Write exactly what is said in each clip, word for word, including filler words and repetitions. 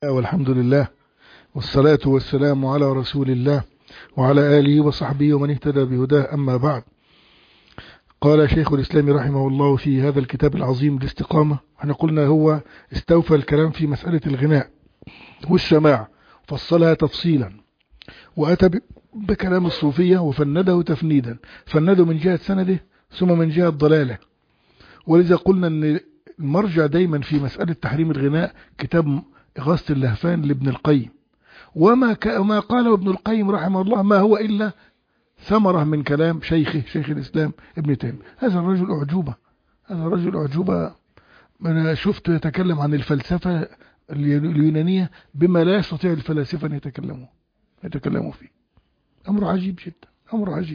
والحمد لله والصلاة والسلام على رسول الله وعلى آله وصحبه ومن اهتدى بهداه. أما بعد، قال شيخ الإسلام رحمه الله في هذا الكتاب العظيم الاستقامة، احنا قلنا هو استوفى الكلام في مسألة الغناء والسماع، فصلها تفصيلا وأتى بكلام الصوفية وفنده تفنيدا، فنده من جهة سنده ثم من جهة ضلاله. ولذا قلنا أن المرجع دايما في مسألة تحريم الغناء كتاب إغاثة اللهفان لابن القيم، وما ما قاله ابن القيم رحمه الله ما هو إلا ثمرة من كلام شيخه شيخ الإسلام ابن تيمية. هذا الرجل أعجوبة، هذا الرجل أعجوبة. أنا شفت يتكلم عن الفلسفة اليونانية بما لا يستطيع الفلاسفة أن يتكلموا يتكلموا فيه. أمر عجيب جدا، أمر عجيب.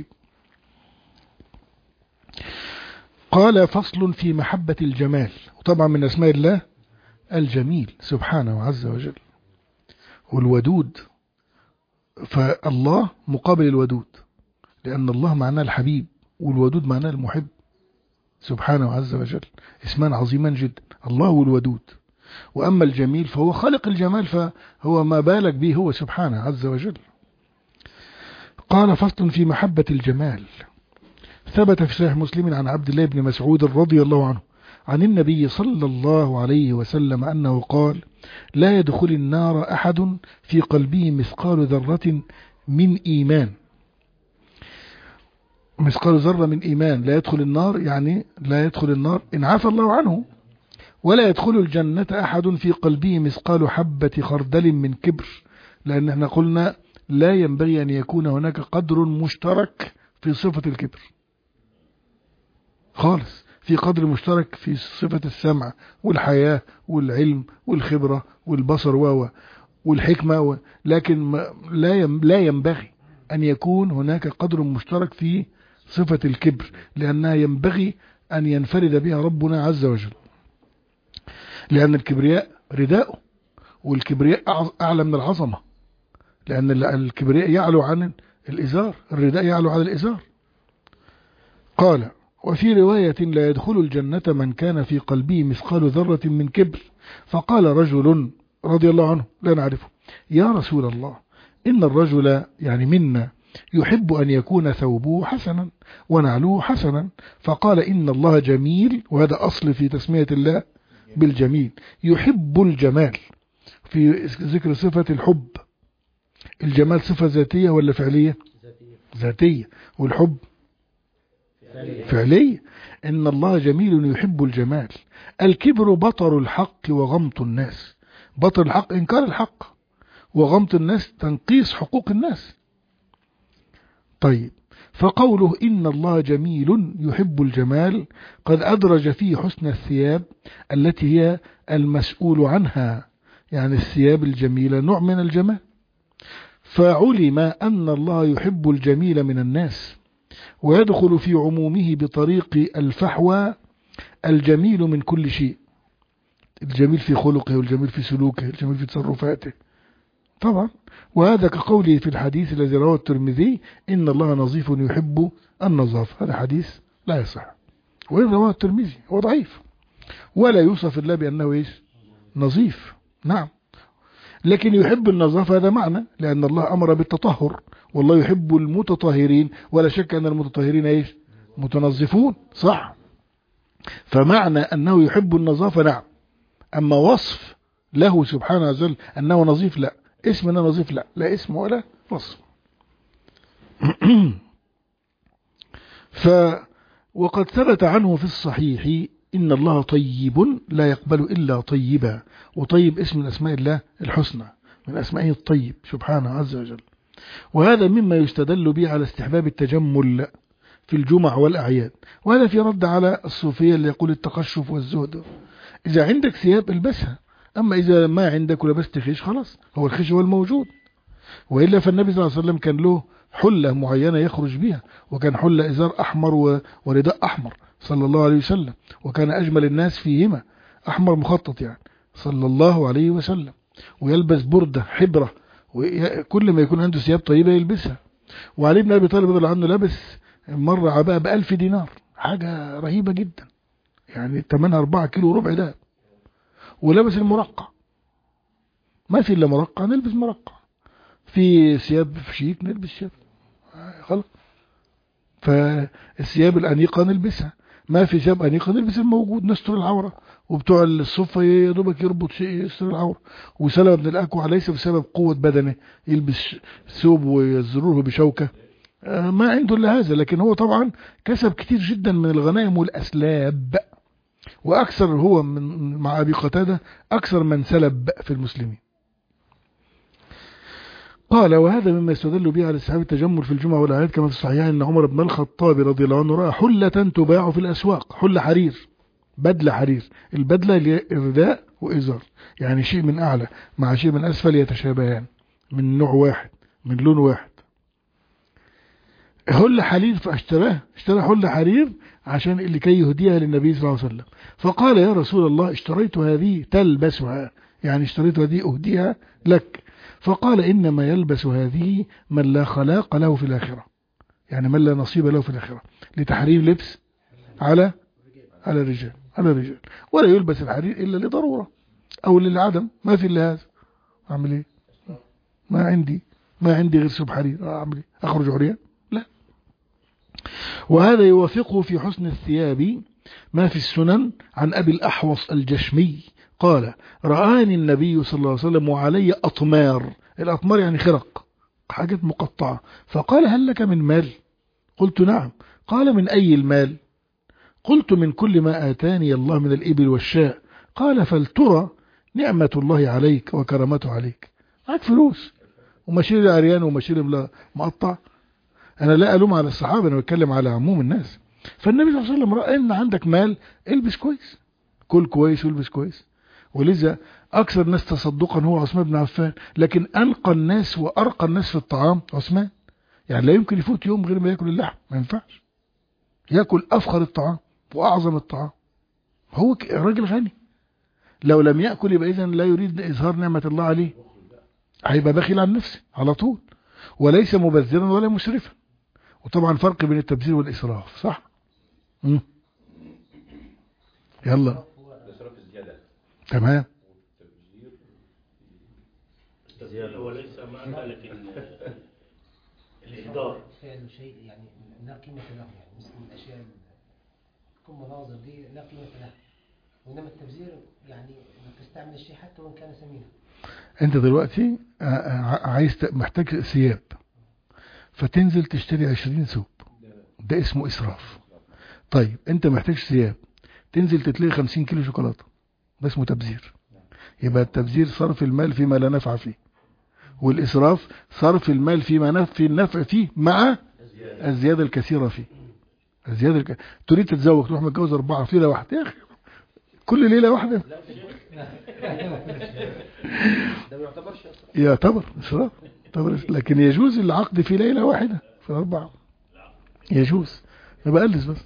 قال: فصل في محبة الجمال، وطبعا من أسماء الله الجميل سبحانه عز وجل، والودود، فالله مقابل الودود، لأن الله معناه الحبيب والودود معناه المحب سبحانه عز وجل، اسمان عظيمان جدا، الله والودود. وأما الجميل فهو خالق الجمال، فهو ما بالك به هو سبحانه عز وجل. قال: فصل في محبة الجمال. ثبت في صحيح مسلم عن عبد الله بن مسعود رضي الله عنه عن النبي صلى الله عليه وسلم أنه قال: لا يدخل النار أحد في قلبه مثقال ذرة من إيمان. مثقال ذرة من إيمان لا يدخل النار، يعني لا يدخل النار إن عفى الله عنه. ولا يدخل الجنة أحد في قلبه مثقال حبة خردل من كبر، لأن احنا قلنا لا ينبغي أن يكون هناك قدر مشترك في صفة الكبر خالص، في قدر مشترك في صفة السمع والحياة والعلم والخبرة والبصر والحكمة، لكن لا ينبغي أن يكون هناك قدر مشترك في صفة الكبر، لأنها ينبغي أن ينفرد بها ربنا عز وجل، لأن الكبرياء رداءه، والكبرياء أعلى من العظمة، لأن الكبرياء يعلو عن الإزار، الرداء يعلو عن الإزار. قال: وفي رواية: لا يدخل الجنة من كان في قلبه مثقال ذرة من كبر. فقال رجل رضي الله عنه لا نعرفه: يا رسول الله، إن الرجل يعني منا يحب أن يكون ثوبه حسنا ونعله حسنا. فقال: إن الله جميل، وهذا أصل في تسمية الله بالجميل، يحب الجمال، في ذكر صفة الحب. الجمال صفة ذاتية ولا فعلية؟ ذاتية. والحب فعلية. إن الله جميل يحب الجمال. الكبر بطر الحق وغمط الناس. بطر الحق إنكار الحق، وغمط الناس تنقيص حقوق الناس. طيب، فقوله إن الله جميل يحب الجمال قد أدرج فيه حسن الثياب التي هي المسؤول عنها، يعني الثياب الجميلة نوع من الجمال. فعلم أن الله يحب الجميل من الناس، ويدخل في عمومه بطريق الفحوى الجميل من كل شيء، الجميل في خلقه والجميل في سلوكه الجميل في تصرفاته طبعا. وهذا كقوله في الحديث الذي رواه الترمذي: إن الله نظيف يحب النظافة. هذا حديث لا يصح، وإن رواه الترمذي هو ضعيف، ولا يوصف الله بأنه إيش؟ نظيف. نعم، لكن يحب النظافة هذا معنى، لأن الله أمر بالتطهر، والله يحب المتطهرين، ولا شك أن المتطهرين إيش؟ متنظفون، صح؟ فمعنى أنه يحب النظافة نعم، أما وصف له سبحانه وتعالى أنه نظيف لا، اسم أنه نظيف لا، لا اسم ولا وصف. ف وقد ثبت عنه في الصحيح: إن الله طيب لا يقبل إلا طيبا. وطيب اسم من أسماء الله الحسنى، من أسمائه الطيب سبحانه عز وجل. وهذا مما يستدل به على استحباب التجمل في الجمع والأعياد، وهذا في رد على الصوفية اللي يقول التقشف والزهد. إذا عندك ثياب البسها، أما إذا ما عندك ولبست خيش خلاص، هو الخيش هو الموجود. وإلا فالنبي صلى الله عليه وسلم كان له حلة معينة يخرج بها، وكان حلة إزار أحمر ورداء أحمر صلى الله عليه وسلم، وكان أجمل الناس فيهما أحمر مخطط يعني صلى الله عليه وسلم. ويلبس بردة حبرة، وكل ما يكون عنده ثياب طيبة يلبسها. وعلي بن أبي طالب رضي الله عنه لبس مرة عباءة بألف دينار، حاجة رهيبة جدا، يعني ثمنها أربعة كيلو وربع ده. ولبس المرقع، ما في إلا مرقع نلبس مرقع، في ثياب شيك نلبس ثياب خلاص. فالثياب الأنيقة نلبسها، ما في ثياب أنيقة نلبس الموجود نستر العورة. وبتوع الصفة يا دوبك يربط شيء يستر العورة. وسلمة بن الأكوع ليس بسبب قوة بدنه يلبس ثوب ويزروه بشوكة، ما عنده إلا هذا، لكن هو طبعا كسب كتير جدا من الغنائم والأسلاب، وأكثر هو من مع أبي قتادة أكثر من سلب في المسلمين. قال وهذا مما يستدل به على استحباب التجمل في الجمعة والأعياد، كما في الصحيحين أن عمر بن الخطاب رضي الله عنه رأى حلة تباع في الأسواق، حلة حرير، بدلة حرير، البدلة رداء وإزار، يعني شيء من أعلى مع شيء من أسفل يتشابهان من نوع واحد من لون واحد. حلة حرير فاشتراه، اشترى حلة حرير عشان اللي كي يهديها للنبي صلى الله عليه وسلم. فقال يا رسول الله اشتريت هذه تلبسها، يعني اشتريت هذه أهديها لك. فقال إنما يلبس هذه من لا خلاق له في الآخرة، يعني من لا نصيب له في الآخرة، لتحريم لبس على على الرجال على الرجال ولا يلبس الحرير إلا لضرورة أو للعدم، ما في إلا هذا. أعمل إيه؟ ما عندي ما عندي غير ثوب حرير، أعمل إيه؟ أخرج عريان؟ لا. وهذا يوافقه في حسن الثياب ما في السنن عن أبي الأحوص الجشمي قال رآني النبي صلى الله عليه وسلم وعلي أطمار، الأطمار يعني خرق، حاجات مقطعة، فقال هل لك من مال؟ قلت نعم. قال من أي المال؟ قلت من كل ما آتاني الله من الإبل والشاء. قال فلترى نعمة الله عليك وكرمته عليك، معك فلوس ومشير عريان ومشير مقطع. أنا لا ألوم على الصحابة، أنا بتكلم على عموم الناس. فالنبي صلى الله عليه وسلم رأى إن عندك مال البس كويس، كل كويس والبس كويس. ولذا أكثر الناس تصدقا هو عثمان بن عفان، لكن أنقى الناس وأرقى الناس في الطعام عثمان. يعني لا يمكن يفوت يوم غير ما يأكل اللحم، ما ينفعش، يأكل أفخر الطعام وأعظم الطعام. هو راجل غني، لو لم يأكل يبقى إذن لا يريد إظهار نعمة الله عليه، هيبقى بخيل عن نفسه على طول، وليس مبذرا ولا مسرفا. وطبعا فرق بين التبذير والإسراف، صح؟ مم. يلا تمام. هو ليس معنى لكن الإهدار فعل شيء يعني لا قيمة له، يعني مثل الأشياء تكون مناظر دي لا قيمة لها، وإنما التبذير يعني انك تستعمل الشيء حتى وإن كان ثمينا. أنت دلوقتي عايز محتاج ثياب فتنزل تشتري عشرين ثوب، ده اسمه إسراف. طيب أنت محتاج ثياب تنزل تتلاقي خمسين كيلو شوكولاتة، ده اسمه تبذير. يبقى التبذير صرف المال فيما لا نفع فيه، والإسراف صرف المال فيما نفع النفع فيه مع الزيادة الكثيرة فيه. الزيادة الك... تريد تتزوج تروح متجوز أربعة في ليلة واحدة، يا أخي كل ليلة واحدة ده ما يعتبرش يعتبر إسراف، لكن يجوز العقد في ليلة واحدة في أربعة، يجوز. ما بقلس بس.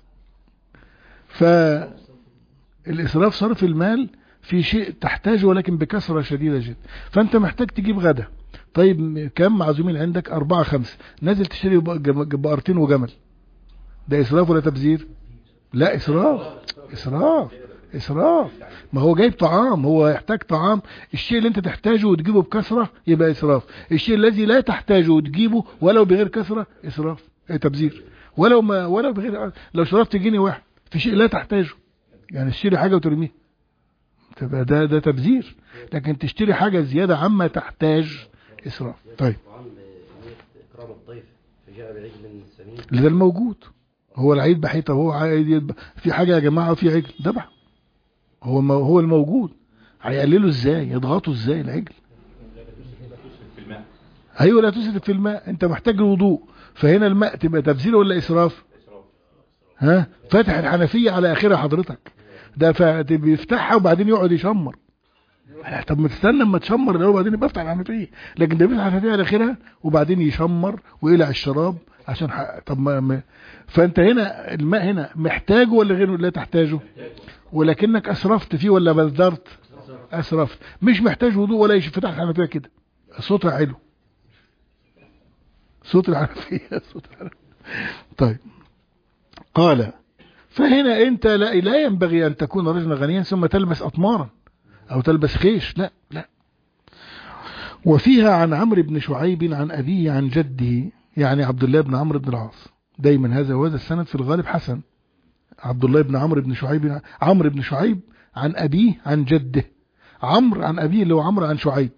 فالإسراف صرف المال في شيء تحتاجه ولكن بكثرة شديدة جدا. فأنت محتاج تجيب غدا، طيب كم معزومين عندك؟ أربعة خمسة، نازل تشتري بقرتين وجمل، ده إسراف ولا تبذير؟ لا إسراف، إسراف إسراف. ما هو جايب طعام، هو يحتاج طعام، الشيء اللي أنت تحتاجه وتجيبه بكثرة يبقى إسراف، الشيء الذي لا تحتاجه وتجيبه ولو بغير كثرة إسراف، ايه تبذير. ولو ما ولو بغير، لو شربت جنيه واحد في شيء لا تحتاجه، يعني تشتري حاجة وترميها، تبقى ده ده تبذير. لكن تشتري حاجة زيادة عما تحتاج إسراف. طيب إكرام الضيف فجاء بعجل سمين، ده الموجود، هو العيد بحيطة، هو عيد في حاجة يا جماعة في عجل ذبح، هو هو الموجود، هيقللوا ازاي؟ يضغطوا ازاي العجل؟ ايوه لا تسرف في الماء، انت محتاج الوضوء، فهنا الماء تبقى تبذير ولا اسراف؟ ها فاتح الحنفية على اخرها حضرتك، ده بيفتحها وبعدين يقعد يشمر. طب ما تستنى اما تشمر الاول وبعدين يبقى افتح الحنفية، لكن ده بيفتح الحنفية على اخرها وبعدين يشمر ويقلع الشراب عشان حق. طب ما فانت هنا الماء هنا محتاجه ولا غيره لا تحتاجه؟ ولكنك اسرفت فيه ولا بذرت؟ اسرفت. مش محتاج وضوء ولا يفتح الحنفية كده، صوتها حلو، صوت الحنفية صوت الحنفية. طيب قال فهنا انت لا, لا ينبغي ان تكون رجلا غنيا ثم تلبس اطمارا او تلبس خيش، لا لا. وفيها عن عمرو بن شعيب عن أبيه عن جده، يعني عبد الله بن عمرو بن العاص. دايما هذا وهذا السند في الغالب حسن. عبد الله بن عمرو بن شعيب عمرو بن شعيب عن أبيه عن جده. عمرو عن أبيه اللي هو عمرو عن شعيب.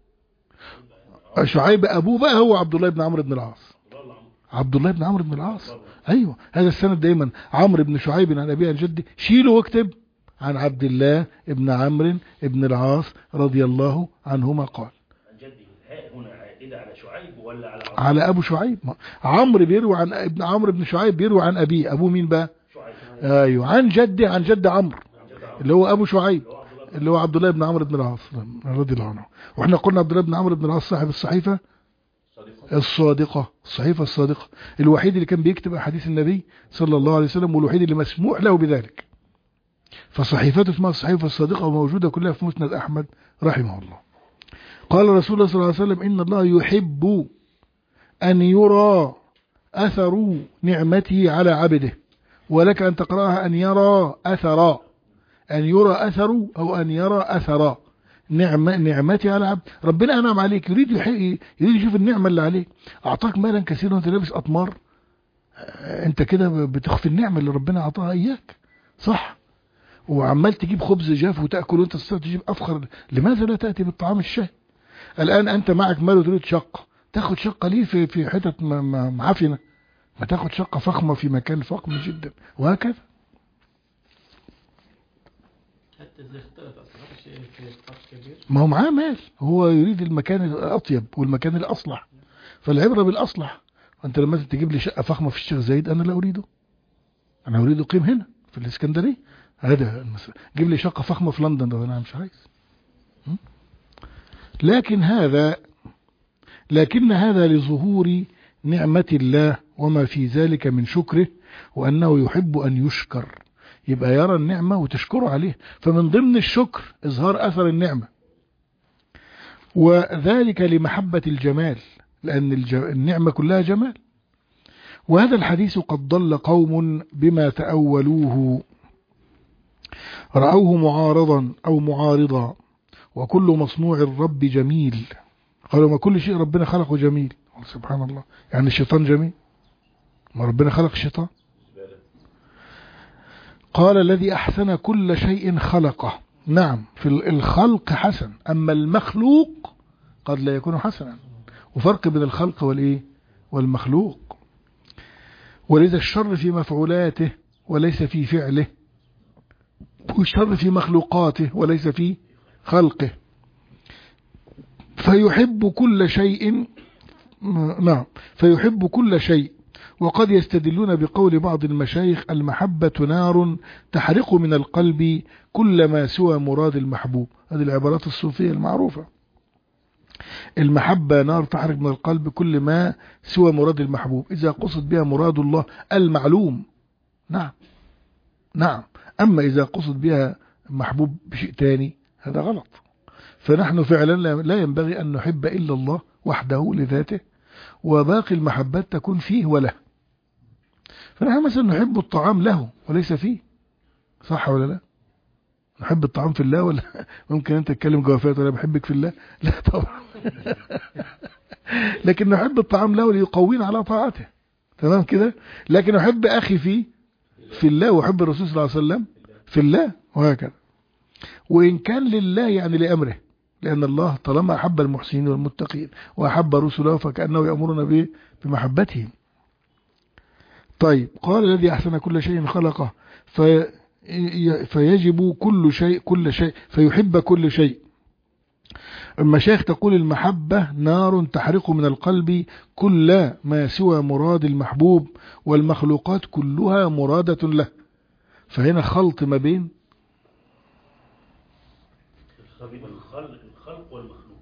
شعيب أبوه بقى هو عبد الله بن عمرو بن العاص. عبد الله بن عمرو بن العاص. أيوة هذا السند دايما عمرو بن شعيب عن أبيه عن جده. شيله واكتب عن عبد الله بن عمرو بن العاص رضي الله عنهما قال. هنا عائدة على شعيب ولا على عمرو؟ على أبو شعيب. عمرو بيروي عن ابن عمرو بن شعيب بيروي عن أبيه. أبوه مين بقى؟ شعيب. أيوة عن جده عن جد عمرو اللي هو أبو شعيب اللي هو عبد الله بن عمرو بن العاص رضي الله عنه. وإحنا قلنا عبد الله بن عمرو بن العاص صاحب الصحيفة الصادقة، الصحيفة الصادقة، الوحيد اللي كان بيكتب أحاديث النبي صلى الله عليه وسلم، والوحيد اللي مسموح له بذلك. فصحيفته اسمها الصحيفة الصادقة وموجودة كلها في مسند أحمد رحمه الله. قال رسول الله صلى الله عليه وسلم إن الله يحب أن يرى أثر نعمته على عبده، ولك أن تقرأها أن يرى أثر، أن يرى أثر أو أن يرى أثر نعمة نعمتي على عبد. ربنا أنعم عليك، يريد يريد يشوف النعمة اللي عليك. أعطاك مالا كثيرا وأنت لابس أطمار، أنت كده بتخفي النعمة اللي ربنا أعطاها إياك، صح؟ وعمال تجيب خبز جاف وتأكل وأنت تستطيع تجيب أفخر، لماذا لا تأتي بالطعام الشهي؟ الآن أنت معك مال وتريد شقة، تاخد شقة ليه في في حتت معفنة؟ ما تاخد شقة فخمة في مكان فخم جدا، وهكذا. حتى إذا اختلف أصحاب الشيء في فرق كبير. ما هو معاه مال، هو يريد المكان الأطيب والمكان الأصلح، فالعبرة بالأصلح. أنت لما تجيب لي شقة فخمة في الشيخ زايد أنا لا أريده، أنا أريد أقيم هنا في الإسكندرية، هذا المسألة. جيب لي شقة فخمة في لندن، ده أنا مش عايز. لكن هذا لكن هذا لظهور نعمة الله وما في ذلك من شكره، وأنه يحب أن يشكر. يبقى يرى النعمة وتشكره عليه، فمن ضمن الشكر إظهار أثر النعمة، وذلك لمحبة الجمال، لأن النعمة كلها جمال. وهذا الحديث قد ضل قوم بما تأولوه، رأوه معارضا أو معارضا، وكل مصنوع الرب جميل. قالوا ما كل شيء ربنا خلقه جميل، سبحان الله، يعني الشيطان جميل؟ ما ربنا خلق الشيطان. قال الذي أحسن كل شيء خلقه. نعم، في الخلق حسن، أما المخلوق قد لا يكون حسنا، وفرق بين الخلق والإيه والمخلوق. ولذا الشر في مفعولاته وليس في فعله، والشر في مخلوقاته وليس في خلقه. فيحب كل شيء، نعم فيحب كل شيء. وقد يستدلون بقول بعض المشايخ المحبة نار تحرق من القلب كل ما سوى مراد المحبوب. هذه العبارات الصوفية المعروفة. المحبة نار تحرق من القلب كل ما سوى مراد المحبوب، إذا قصد بها مراد الله المعلوم. نعم نعم أما إذا قصد بها محبوب بشيء تاني هذا غلط. فنحن فعلا لا ينبغي أن نحب إلا الله وحده لذاته، وباقي المحبات تكون فيه وله. فنحن مثلا نحب الطعام له وليس فيه، صح ولا لا؟ نحب الطعام في الله، ولا ممكن أنت تتكلم جوافات ولا بحبك في الله؟ لا طبعا. لكن نحب الطعام له ليقوينا على طاعته، تمام كده. لكن نحب أخي فيه في الله، وحب الرسول صلى الله عليه وسلم في الله، وهكذا. وإن كان لله يعني لأمره، لأن الله طالما أحب المحسنين والمتقين وأحب رسله فكأنه يأمرنا به بمحبتهم. طيب، قال الذي أحسن كل شيء خلقه في فيجب كل شيء كل شيء فيحب كل شيء. المشايخ تقول المحبة نار تحرق من القلب كل ما سوى مراد المحبوب، والمخلوقات كلها مرادة له. فهنا خلط ما بين الخلق والمخلوق،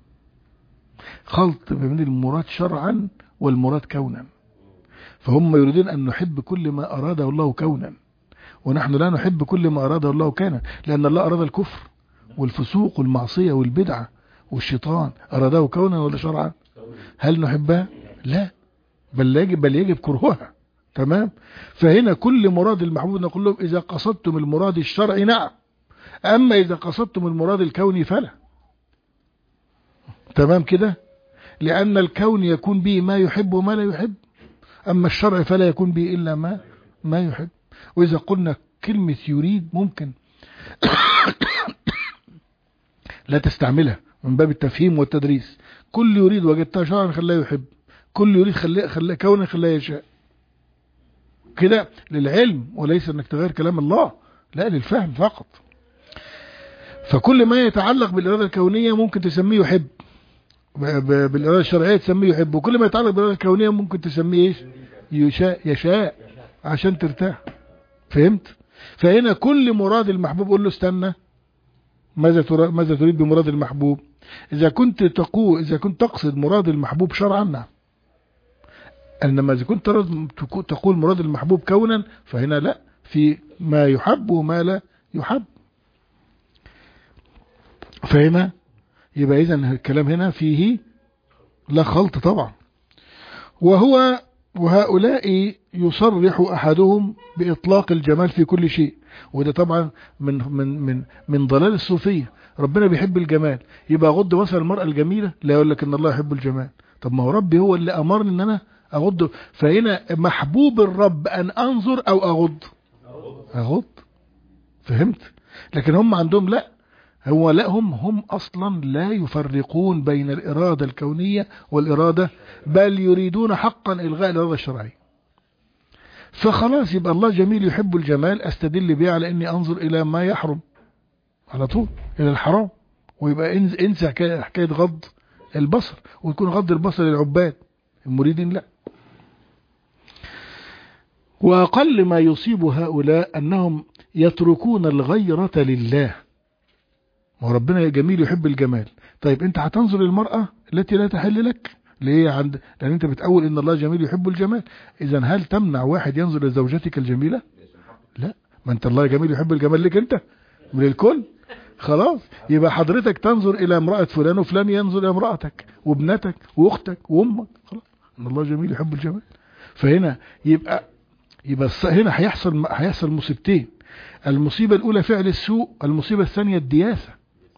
خلط ما بين المراد شرعا والمراد كونا. فهم يريدون أن نحب كل ما أراده الله كونا، ونحن لا نحب كل ما أراده الله كونا، لأن الله أراد الكفر والفسوق والمعصية والبدعة والشيطان، أراده كونا ولا شرعا؟ هل نحبها؟ لا، بل يجب, بل يجب كرهها. تمام. فهنا كل مراد المحبوب نقول لهم إذا قصدتم المراد الشرعي نعم، أما إذا قصدتم المراد الكوني فلا. تمام كده؟ لأن الكون يكون به ما يحب وما لا يحب، أما الشرع فلا يكون به إلا ما ما يحب. وإذا قلنا كلمة يريد ممكن لا تستعملها من باب التفهيم والتدريس. كل يريد وجدتها شرعا خلاه يحب، كل يريد خلاه خلاه كونا خلاه يشاء، كده للعلم وليس انك تغير كلام الله، لا للفهم فقط. فكل ما يتعلق بالإرادة الكونية ممكن تسميه يحب، بالإرادة الشرعية تسميه يحب، وكل ما يتعلق بالإرادة الكونية ممكن تسميه ايش؟ يشاء يشاء عشان ترتاح. فهمت؟ فهنا كل مراد المحبوب قول له استنى، ماذا ترى ماذا تريد بمراد المحبوب؟ إذا كنت تقول إذا كنت تقصد مراد المحبوب شرعا نعم، إنما إذا كنت تقول مراد المحبوب كونا فهنا لا، في ما يحب وما لا يحب. فهنا يبقى إذن الكلام هنا فيه لا خلط طبعا. وهو وهؤلاء يصرح أحدهم بإطلاق الجمال في كل شيء، وده طبعا من من من من ضلال الصوفية. ربنا بيحب الجمال، يبقى أغض بصر المرأة الجميلة؟ لا، يقول لك إن الله يحب الجمال. طب ما هو ربي هو اللي أمرني إن أنا أغض. فهنا محبوب الرب أن أنظر أو أغض أغض. فهمت؟ لكن هم عندهم لا، هو لا، هم هم أصلا لا يفرقون بين الإرادة الكونية والإرادة، بل يريدون حقا إلغاء الإرادة الشرعية. فخلاص يبقى الله جميل يحب الجمال، أستدل بيه على أني أنظر إلى ما يحرم على طول، إلى الحرام، ويبقى انسى حكاية غض البصر، ويكون غض البصر للعباد المريدين لا. وأقل ما يصيب هؤلاء أنهم يتركون الغيرة لله. ما ربنا جميل يحب الجمال، طيب انت هتنظر للمرأة التي لا تحل لك ليه؟ عند لأن انت بتقول ان الله جميل يحب الجمال. اذا هل تمنع واحد ينظر لزوجتك الجميلة؟ لا، ما انت الله جميل يحب الجمال لك انت من الكل. خلاص يبقى حضرتك تنظر الى امرأة فلان، وفلان ينظر الى امرأتك وابنتك واختك وامك. خلاص ان الله جميل يحب الجمال. فهنا يبقى يبقى هنا هيحصل هيحصل مصيبتين. المصيبة الاولى فعل السوء، المصيبة الثانية الدياثة.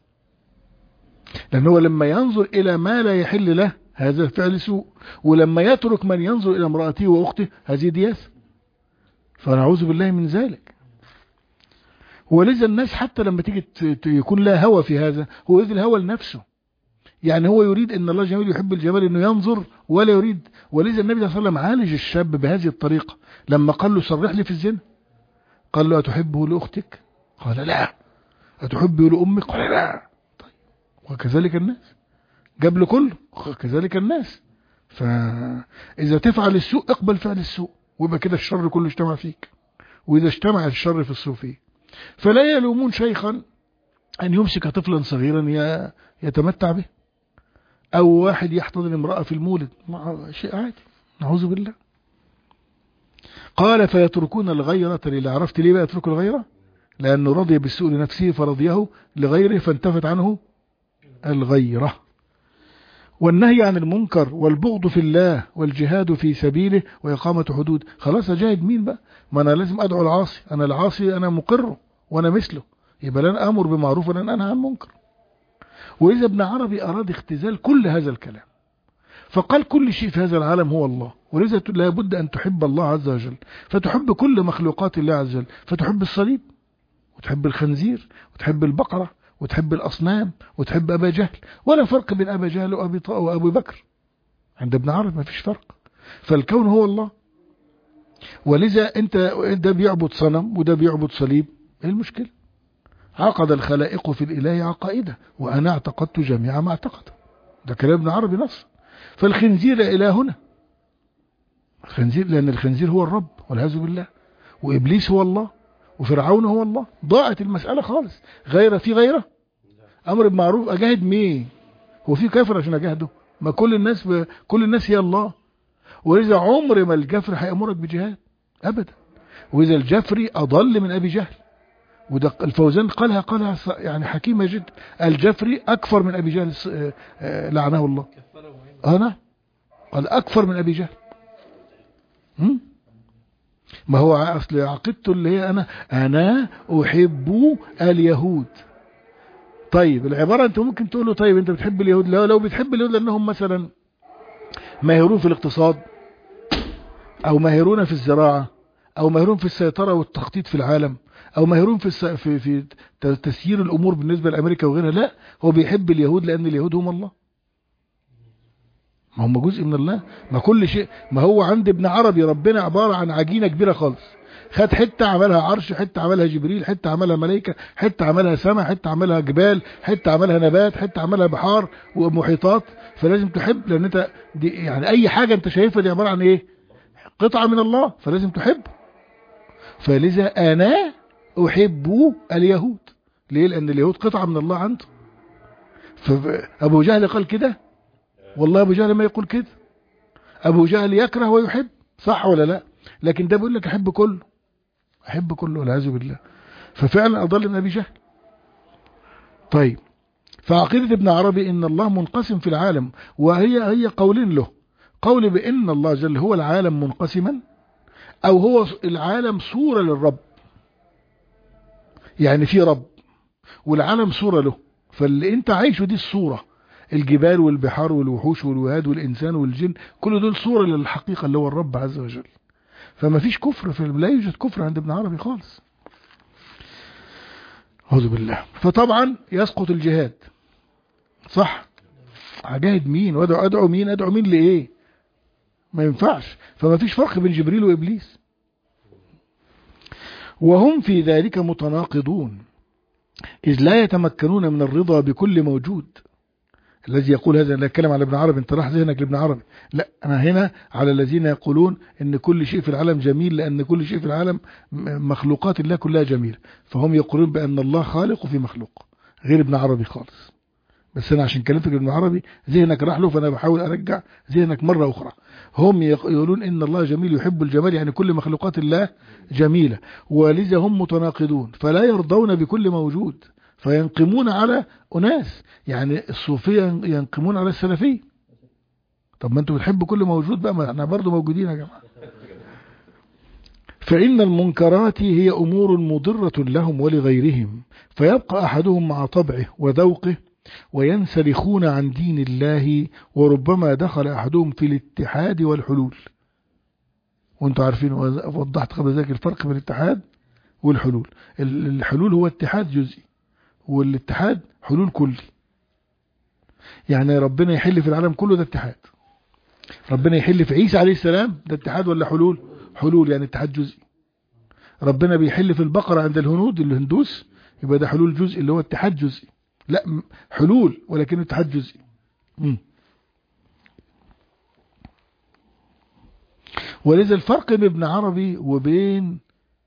لأن هو لما ينظر إلى ما لا يحل له هذا فعل سوء، ولما يترك من ينظر إلى امرأته وأخته هذه دياثة. فنعوذ بالله من ذلك. ولذا الناس حتى لما تيجي يكون لها هوى في هذا، هو يريد الهوى لنفسه. يعني هو يريد ان الله جميل يحب الجمال انه ينظر ولا يريد. ولذا النبي صلى الله عليه وسلم عالج الشاب بهذه الطريقة لما قال له صرح لي في الزنا. قال له أتحبه لأختك؟ قال لا. أتحبه لأمك؟ قال لا. طيب وكذلك الناس، جاب له كله كذلك الناس. فإذا تفعل السوء اقبل فعل السوء، ويبقى كده الشر كله اجتمع فيك. وإذا اجتمع الشر في الصوفية فلا يلومون شيخا أن يمسك طفلا صغيرا يتمتع به، أو واحد يحتضن امرأة في المولد، شيء عادي، نعوذ بالله. قال فيتركون الغيرة لله. عرفت ليه بقى يتركوا الغيرة؟ لأنه رضي بالسوء لنفسه فرضيه لغيره فانتفت عنه الغيرة. والنهي عن المنكر والبغض في الله والجهاد في سبيله وإقامة حدود. خلاص أجاهد مين بقى؟ ما أنا لازم أدعو العاصي، أنا العاصي أنا مقره وأنا مثله، يبقى لن أمر بمعروف ولن أنهى عن منكر. وإذا ابن عربي أراد اختزال كل هذا الكلام فقال كل شيء في هذا العالم هو الله، ولذا لابد أن تحب الله عز وجل، فتحب كل مخلوقات الله عز وجل، فتحب الصليب وتحب الخنزير وتحب البقرة وتحب الأصنام وتحب أبا جهل. ولا فرق بين أبا جهل وأبي, وأبي بكر عند ابن عربي، ما فيش فرق. فالكون هو الله. ولذا انت ده بيعبد صنم وده بيعبد صليب، ايه المشكلة؟ عقد الخلائق في الإله عقائده وأنا اعتقدت جميع ما اعتقد. ده كلام ابن عربي نص. فالخنزير إلهنا، الخنزير لأن الخنزير هو الرب والعياذ بالله، وإبليس هو الله، وفرعون هو الله. ضاعت المسألة خالص. غيره في غيره أمر بمعروف، أجاهد مين؟ هو في كافر عشان أجاهده؟ ما كل الناس ب... كل الناس هي الله. وإذا عمر ما الجفر هيأمرك بجهاد أبدا. وإذا الجفري أضل من أبي جهل، وده الفوزان قالها قالها يعني حكيمة جدا. الجفري أكفر من أبي جهل لعنه الله. أنا قال أكفر من أبي جهل. هم؟ ما هو أصل عقيدته اللي هي أنا أنا أحب اليهود. طيب العبارة انت ممكن تقول له طيب انت بتحب اليهود، لو لو بتحب اليهود لانهم مثلا ماهرون في الاقتصاد او ماهرون في الزراعة او ماهرون في السيطرة والتخطيط في العالم او ماهرون في الس... في في تسيير الامور بالنسبة لامريكا وغيرها، لا هو بيحب اليهود لان اليهود هم الله، ما هم جزء من الله، ما كل شيء، ما هو عند ابن عربي ربنا عبارة عن عجينة كبيرة خالص، خد حتة عملها عرش، حتة عملها جبريل، حتة عملها ملائكة، حتة عملها سماء، حتة عملها جبال، حتة عملها نبات، حتة عملها بحار ومحيطات. فلازم تحب، لان انت دي يعني اي حاجة انت شايفها دي عبارة عن ايه؟ قطعة من الله، فلازم تحب. فلذا انا احب اليهود، ليه؟ لان اليهود قطعة من الله عنده. فابو جهل قال كده؟ والله ابو جهل ما يقول كده، ابو جهل يكره ويحب، صح ولا لا؟ لكن ده بيقول لك احب كله، احب كله والعياذ بالله. ففعلا اضل من ابي جهل. طيب فعقيدة ابن عربي ان الله منقسم في العالم، وهي هي قولين له، قول بان الله جل هو العالم منقسما، او هو العالم صورة للرب، يعني في رب والعالم صورة له، فاللي انت عايشه دي الصورة، الجبال والبحار والوحوش والوهاد والإنسان والجن كل دول صورة للحقيقة اللي هو الرب عز وجل. فما فيش كفر، في لا يوجد كفر عند ابن عربي خالص، أعوذ بالله. فطبعا يسقط الجهاد، صح؟ أجاهد مين وادعو أدعو مين أدعو مين لإيه؟ ما ينفعش. فما فيش فرق بين جبريل وإبليس، وهم في ذلك متناقضون، إذ لا يتمكنون من الرضا بكل موجود. الذي يقول هذا لا يتكلم على ابن عربي، انت راح ذهنك لابن عربي، لا انا هنا على الذين يقولون ان كل شيء في العالم جميل، لان كل شيء في العالم مخلوقات الله كلها جميلة، فهم يقولون بان الله خالق في مخلوق، غير ابن عربي خالص. بس انا عشان كلمتك ابن عربي ذهنك راح له، فانا بحاول ارجع ذهنك مرة اخرى. هم يقولون ان الله جميل يحب الجمال، يعني كل مخلوقات الله جميلة، ولذا هم متناقضون فلا يرضون بكل موجود، فينقمون على أناس، يعني الصوفية ينقمون على السلفية. طب ما انتوا بتحبوا كل موجود بقى، ما احنا برضو موجودين يا جماعة. فإن المنكرات هي أمور مضرة لهم ولغيرهم، فيبقى أحدهم مع طبعه وذوقه وينسلخون عن دين الله، وربما دخل أحدهم في الاتحاد والحلول. وانتوا عارفين وضحت قبل ذلك الفرق بين الاتحاد والحلول. الحلول هو اتحاد جزئي، والاتحاد حلول كلي. يعني ربنا يحل في العالم كله ده اتحاد، ربنا يحل في عيسى عليه السلام ده اتحاد ولا حلول؟ حلول، يعني اتحاد جزئي. ربنا بيحل في البقرة عند الهنود الهندوس، يبقى ده حلول جزئي اللي هو اتحاد جزئي. لا حلول ولكن اتحاد جزئي. مم. ولذا الفرق بين ابن عربي وبين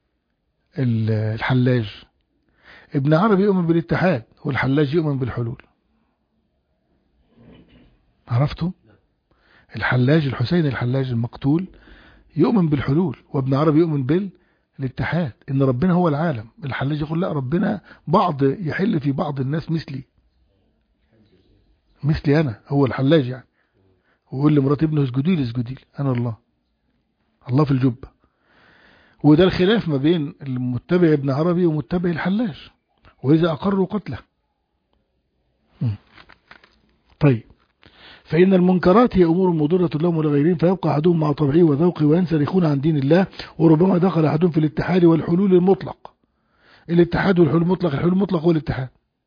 الحلاج، ابن عربي يؤمن بالاتحاد والحلاج يؤمن بالحلول. عرفتوا؟ الحلاج الحسين الحلاج المقتول يؤمن بالحلول، وابن عربي يؤمن بالاتحاد، ان ربنا هو العالم. الحلاج يقول لا، ربنا بعض يحل في بعض الناس مثلي مثلي انا، هو الحلاج يعني، ويقول لمرات ابنه اسجدي لي اسجدي لي انا الله، الله في الجبة. وده الخلاف ما بين المتبع ابن عربي ومتبع الحلاج، وإذا أقروا قتله. طيب فإن المنكرات هي أمور مضرة لهم ولغيرهم، فيبقى أحدهم مع طبعه وذوقه وينسلخون عن دين الله، وربما دخل أحدهم في الاتحاد والحلول المطلق. الاتحاد والحلول المطلق، الحلول المطلق هو الاتحاد.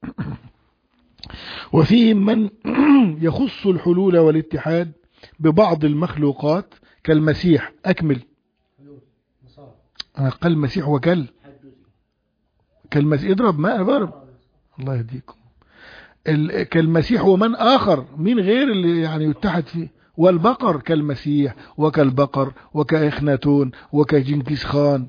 وفيهم من يخص الحلول والاتحاد ببعض المخلوقات كالمسيح. أكمل. أنا قال المسيح وكل كالمسيح، اضرب ما أضرب الله يهديكم. كالمسيح ومن آخر من غير اللي يعني يتحد فيه، والبقر كالمسيح وكالبقر وكإخناتون وكجنكيز خان.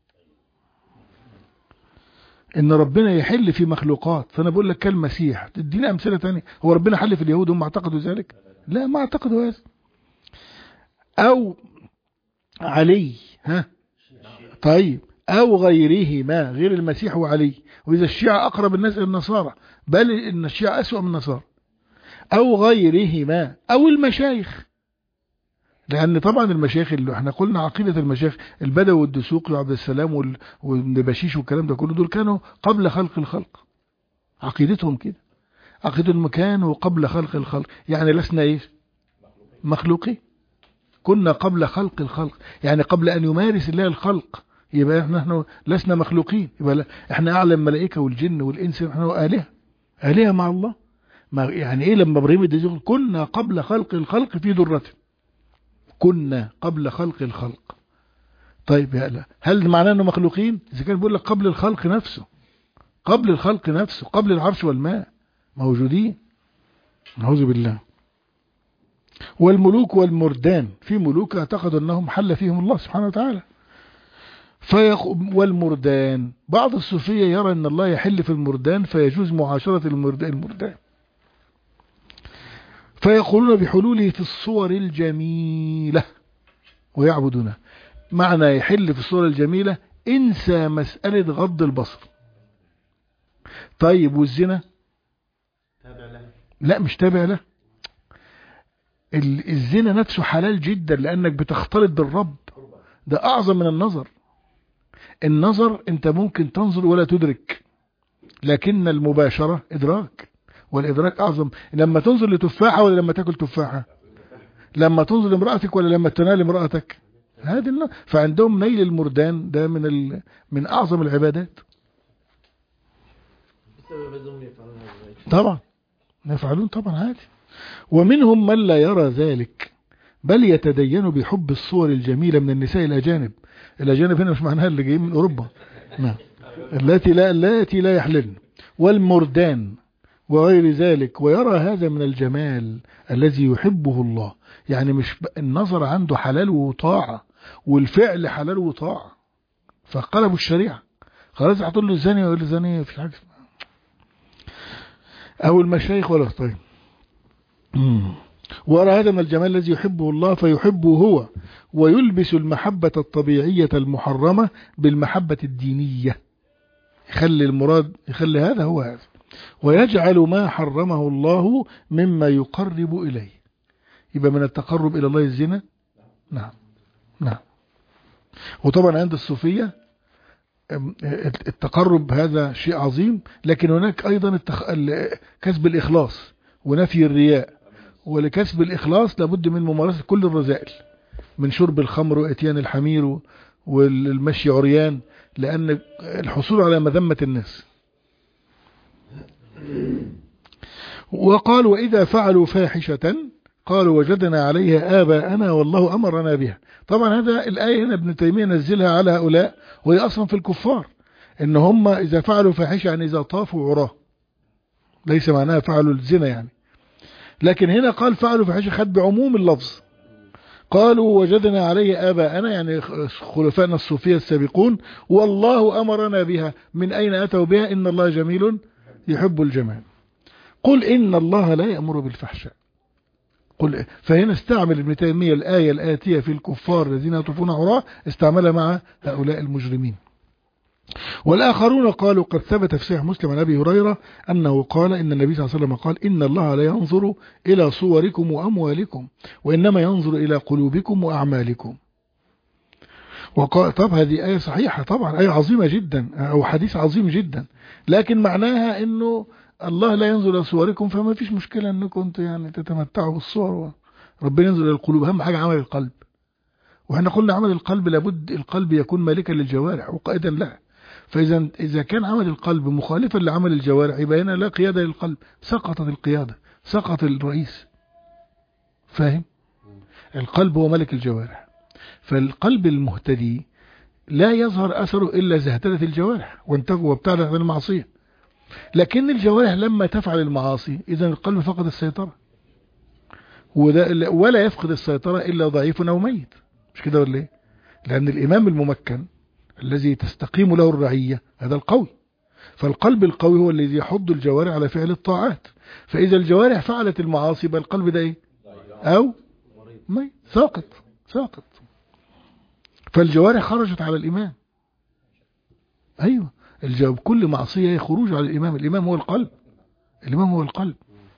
إن ربنا يحل في مخلوقات، فأنا بقول لك كالمسيح. تديني أمثلة تانية. هو ربنا حل في اليهود هم اعتقدوا ذلك؟ لا، ما اعتقدوا هذا. أو علي، ها طيب، أو غيرهما، غير المسيح وعلي. وإذا الشيعة أقرب الناس إلى النصارى، بل إن الشيعة أسوأ من النصارى. أو غيرهما، أو المشايخ، لأن طبعا المشايخ اللي احنا قلنا عقيدة المشايخ البدوي والدسوقي وعبد السلام والنبشيش والكلام ده كله، دول كانوا قبل خلق الخلق، عقيدتهم كده، عقيدتهم كانوا قبل خلق الخلق، يعني لسنا ايش مخلوقين، كنا قبل خلق الخلق، يعني قبل ان يمارس الله الخلق، يبقى نحن لسنا مخلوقين، يبقى احنا اعلى الملائكه والجن والانس، نحن الهه الهه مع الله. ما يعني ايه لما ابراهيم يقول كنا قبل خلق الخلق في ذرته، كنا قبل خلق الخلق. طيب يا لا، هل معناه انه مخلوقين؟ اذا كان بيقول لك قبل الخلق نفسه، قبل الخلق نفسه، قبل العرش والماء موجودين، نعوذ بالله. والملوك والمردان، في ملوك اعتقدوا انهم حل فيهم الله سبحانه وتعالى. فيق... والمردان، بعض الصوفية يرى ان الله يحل في المردان فيجوز معاشرة المردان المردان فيقولون بحلوله في الصور الجميلة ويعبدونه. معنى يحل في الصور الجميلة، انسى مسألة غض البصر. طيب والزنا؟ تابع له. لا مش تابع له، الزنا نفسه حلال جدا لأنك بتختلط بالرب، ده أعظم من النظر. النظر أنت ممكن تنظر ولا تدرك، لكن المباشرة إدراك، والإدراك أعظم. لما تنظر لتفاحة ولا لما تأكل تفاحة؟ لما تنظر لامرأتك ولا لما تنال امرأتك؟ هذه النظر. فعندهم نيل المردان ده من ال... من أعظم العبادات. طبعا يفعلون طبعا عادي. ومنهم من لا يرى ذلك بل يتدين بحب الصور الجميلة من النساء الأجانب. الأجانب هنا مش معناها اللي جايين من أوروبا، نعم، التي لا التي لا يحللن، والمردان وغير ذلك، ويرى هذا من الجمال الذي يحبه الله. يعني مش النظر عنده حلال وطاعة، والفعل حلال وطاعة، فقلبوا الشريعة. خلاص هتقول له الزاني ويقول له الزاني في حاجة، أو المشايخ ولا طيب. ويرى هذا من الجمال الذي يحبه الله فيحبه هو، ويلبس المحبة الطبيعية المحرمة بالمحبة الدينية، يخلي المراد، يخلي هذا هو هذا، ويجعل ما حرمه الله مما يقرب إليه. يبقى من التقرب إلى الله الزنا، نعم نعم. وطبعا عند الصوفية التقرب هذا شيء عظيم، لكن هناك أيضا التخ... كسب الإخلاص ونفي الرياء. ولكسب الإخلاص لابد من ممارسة كل الرذائل، من شرب الخمر وإتيان الحمير والمشي عريان، لأن الحصول على مذمة الناس. وقال وإذا فعلوا فاحشة قالوا وجدنا عليها آباءنا والله أمرنا بها. طبعا هذا الآية هنا ابن تيمية نزلها على هؤلاء، وهي أصلا في الكفار إن هم إذا فعلوا فاحشة يعني إذا طافوا عراه، ليس معناها فعلوا الزنا يعني. لكن هنا قال فعلوا فاحشة خد بعموم اللفظ. قالوا وجدنا عليه آباءنا يعني خلفائنا الصوفية السابقون، والله أمرنا بها. من أين أتوا بها؟ إن الله جميل يحب الجمال. قل إن الله لا يأمر بالفحشاء. قل، فهنا استعمل ابن تيمية الآية الآتية في الكفار الذين يطوفون عراة، استعملها مع هؤلاء المجرمين. والآخرون قالوا قد ثبت في صحيح مسلم عن أبي هريرة أنه قال إن النبي صلى الله عليه وسلم قال إن الله لا ينظر إلى صوركم وأموالكم وإنما ينظر إلى قلوبكم وأعمالكم. وقال طب هذه آية صحيحة طبعا، آية عظيمة جدا أو حديث عظيم جدا، لكن معناها إنه الله لا ينظر إلى صوركم، فما فيش مشكلة أنكم يعني تتمتعوا بالصور، ربنا ينظر إلى القلوب. أهم حاجة عمل القلب، وإحنا قلنا عمل القلب لابد القلب يكون مالكا للجوارح وقائدا لها. فإذا إذا كان عمل القلب مخالفا لعمل الجوارح يبقى هنا لا قيادة للقلب، سقطت القيادة، سقط الرئيس. فاهم؟ القلب هو ملك الجوارح، فالقلب المهتدي لا يظهر أثره إلا إذا اهتدت الجوارح وانتهوا وابتعدت عن المعصية. لكن الجوارح لما تفعل المعاصي إذا القلب فقد السيطرة، ولا يفقد السيطرة إلا ضعيف أو ميت، مش كده ولا إيه؟ لأن الإمام الممكن الذي تستقيم له الرعية هذا القوي، فالقلب القوي هو الذي يحض الجوارح على فعل الطاعات. فإذا الجوارح فعلت المعاصي يبقى القلب ده إيه؟ أو ميت، ساقط ساقط. فالجوارح خرجت على الإمام. أيوة، الجواب كل معصية خروج على الإمام. الإمام هو القلب، الإمام هو القلب.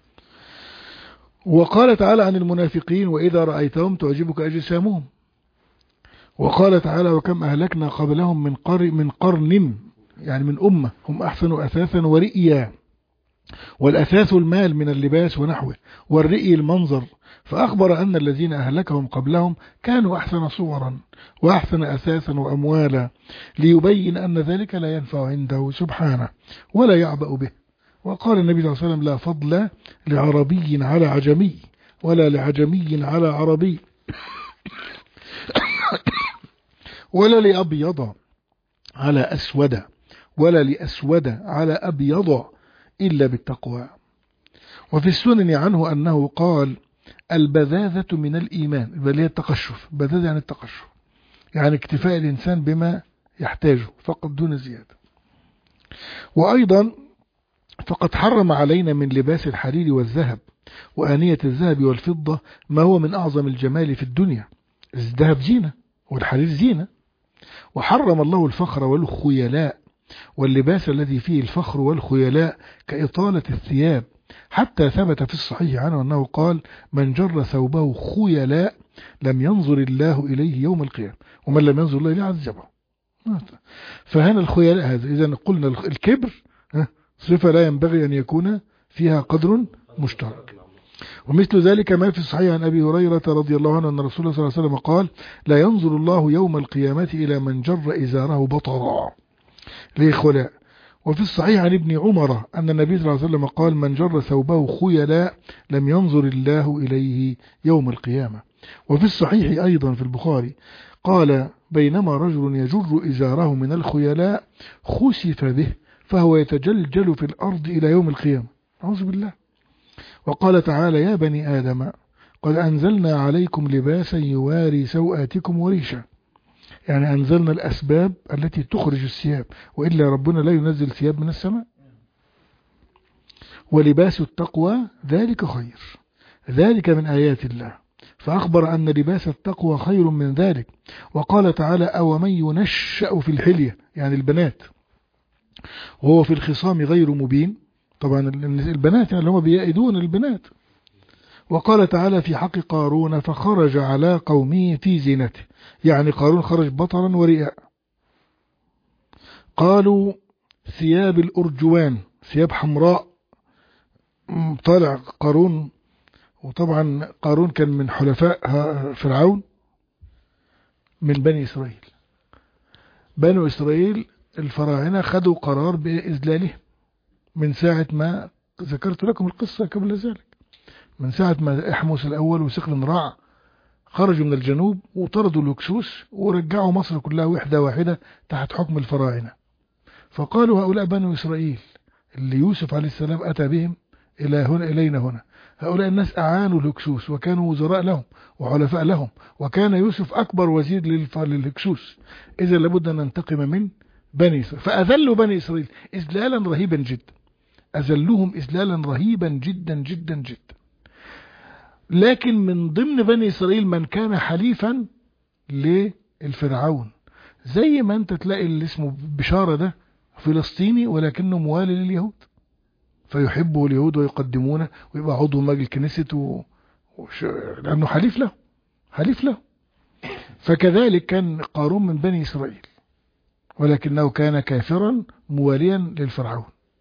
وقال تعالى عن المنافقين وإذا رأيتهم تعجبك أجسامهم. وقال تعالى وكم أهلكنا قبلهم من قرن من قرن يعني من أمة هم أحسن أثاثا ورئيا. والأثاث المال من اللباس ونحوه، والرئي المنظر. فأخبر أن الذين أهلكهم قبلهم كانوا أحسن صورا وأحسن أثاثا وأموالا، ليبين أن ذلك لا ينفع عنده سبحانه ولا يعبأ به. وقال النبي صلى الله عليه وسلم: لا فضل لعربي على عجمي ولا لعجمي على عربي ولا لأبيض على أسود ولا لأسود على أبيض إلا بالتقوى. وفي السنن عنه أنه قال: البذاذة من الإيمان، بل هي التقشف. بذاذة يعني التقشف، يعني اكتفاء الإنسان بما يحتاجه فقط دون زيادة. وأيضا فقد حرم علينا من لباس الحرير والذهب وآنية الذهب والفضة ما هو من أعظم الجمال في الدنيا. الذهب زينة والحرير زينة. وحرم الله الفخر والخيلاء واللباس الذي فيه الفخر والخيلاء كإطالة الثياب، حتى ثبت في الصحيح عنه أنه قال: من جر ثوبه خيلاء لم ينظر الله إليه يوم القيامة، ومن لم ينظر الله إليه عذبه. فهنا الخيلاء هذا، إذا قلنا الكبر صفة لا ينبغي أن يكون فيها قدر مشترك. ومثل ذلك ما في الصحيح عن أبي هريرة رضي الله عنه أن رسول الله صلى الله عليه وسلم قال: لا ينظر الله يوم القيامة إلى من جر إزاره بطرا لخلاء. وفي الصحيح عن ابن عمر أن النبي صلى الله عليه وسلم قال: من جر ثوبه خيلاء لم ينظر الله إليه يوم القيامة. وفي الصحيح أيضا في البخاري قال: بينما رجل يجر إزاره من الخيلاء خسف به فهو يتجلجل في الأرض إلى يوم القيامة. أعوذ بالله. وقال تعالى: يا بني آدم قد أنزلنا عليكم لباسا يواري سوآتكم وريشا، يعني أنزلنا الأسباب التي تخرج الثياب، وإلا ربنا لا ينزل ثياب من السماء. ولباس التقوى ذلك خير، ذلك من آيات الله، فأخبر أن لباس التقوى خير من ذلك. وقال تعالى: أو من ينشأ في الحلية، يعني البنات، وهو في الخصام غير مبين. طبعا البنات يعني هم بيأيدون البنات. وقال تعالى في حق قارون: فخرج على قومه في زينته، يعني قارون خرج بطرا ورئاء. قالوا: ثياب الأرجوان، ثياب حمراء طالع قارون. وطبعا قارون كان من حلفاء فرعون من بني إسرائيل. بني إسرائيل الفراعنة خدوا قرار بإذلاله من ساعة ما ذكرت لكم القصة قبل ذلك، من ساعة ما إحمس الأول وسقل رع خرجوا من الجنوب وطردوا الهكسوس ورجعوا مصر كلها وحدة واحدة تحت حكم الفراعنة. فقالوا: هؤلاء بنو إسرائيل اللي يوسف عليه السلام أتى بهم إلى هنا إلينا هنا، هؤلاء الناس أعانوا الهكسوس وكانوا وزراء لهم وحلفاء لهم، وكان يوسف أكبر وزير للهكسوس، إذا لابد أن ننتقم من بني إسرائيل. فأذلوا بني إسرائيل إذلالا رهيبا جدا، أذلوهم إذلالا رهيبا جدا جدا جدا. لكن من ضمن بني إسرائيل من كان حليفا للفرعون، زي ما أنت تلاقي اللي اسمه بشارة ده فلسطيني ولكنه موالي لليهود، فيحبه اليهود ويقدمونه ويبقى عضو مجلس كنيسة و... وش... لأنه حليف له حليف له. فكذلك كان قارون من بني إسرائيل ولكنه كان كافرا مواليا للفرعون.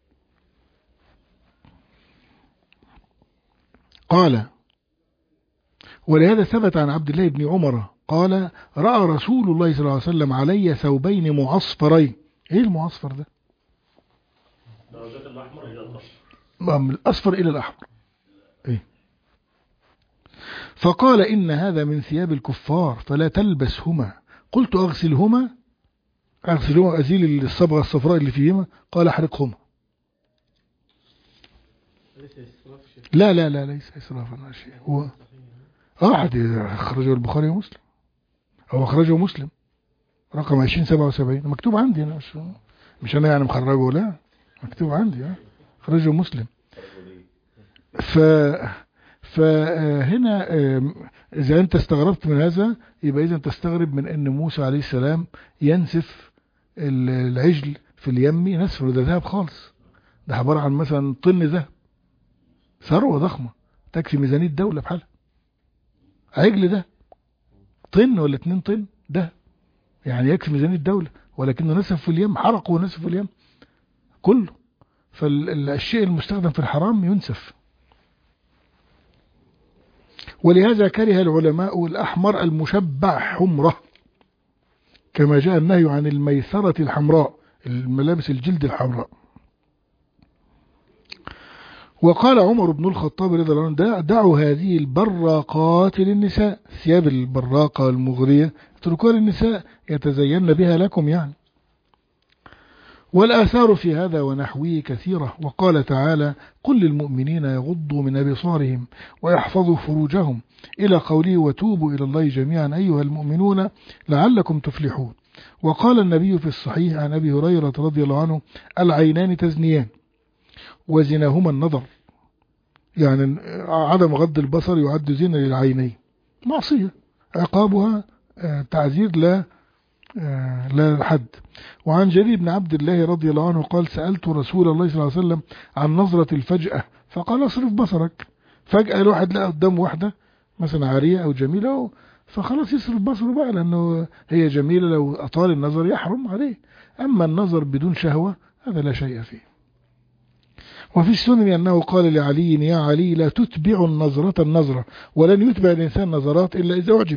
قال: ولهذا ثبت عن عبد الله بن عمر قال: رأى رسول الله صلى الله عليه وسلم علي ثوبين معصفرين. ايه المعصفر ده؟ درجات الأحمر إلى الأصفر، من الأصفر إلى الأحمر. إيه؟ فقال: إن هذا من ثياب الكفار فلا تلبسهما. قلت: أغسلهما أغسلهما أزيل الصبغة الصفراء اللي فيهما؟ قال: أحرقهما. لا لا لا ليس إسرافا شيء. هو أحد أخرجه البخاري ومسلم، أو أخرجه مسلم رقم عشرين سبعة وسبعين، مكتوب عندي أنا، مش مش أنا يعني مخرجه، لا مكتوب عندي، أخرجه مسلم. ف فهنا إذا أنت استغربت من هذا يبقى إذا تستغرب من أن موسى عليه السلام ينسف العجل في اليم، نسفه ده ذهب خالص، ده عبارة عن مثلا طن ذهب، ثروة ضخمة تكفي ميزانية دولة بحالها. عجل ده طن ولا اتنين طن ده يعني يكفي ميزانية دولة، ولكنه نسف في اليم، حرقه ونسف في اليم كله. فالشيء المستخدم في الحرام ينسف. ولهذا كره العلماء الأحمر المشبع حمرة، كما جاء النهي عن الميسرة الحمراء، الملابس الجلد الحمراء. وقال عمر بن الخطاب رضي الله عنه دعوا هذه البراقات للنساء، ثياب البراقة المغرية اتركوها للنساء يتزين بها لكم يعني. والآثار في هذا ونحوه كثيرة. وقال تعالى قل للمؤمنين يغضوا من أبصارهم ويحفظوا فروجهم إلى قوله وتوبوا إلى الله جميعا أيها المؤمنون لعلكم تفلحون. وقال النبي في الصحيح عن أبي هريرة رضي الله عنه العينان تزنيان وزناهما النظر، يعني عدم غض البصر يعد زنا للعينين، معصية عقابها تعزير لا لا حد. وعن جرير بن عبد الله رضي الله عنه قال سألت رسول الله صلى الله عليه وسلم عن نظرة الفجأة فقال اصرف بصرك. فجأة الواحد لقى قدام واحدة مثلا عارية أو جميلة فخلاص يصرف بصره بقى، لأنه هي جميلة لو أطال النظر يحرم عليه. أما النظر بدون شهوة هذا لا شيء فيه. وفي السنن أنه قال لعلي يا علي لا تتبع النظرة النظرة، ولن يتبع الإنسان نظرات إلا إذا أعجب،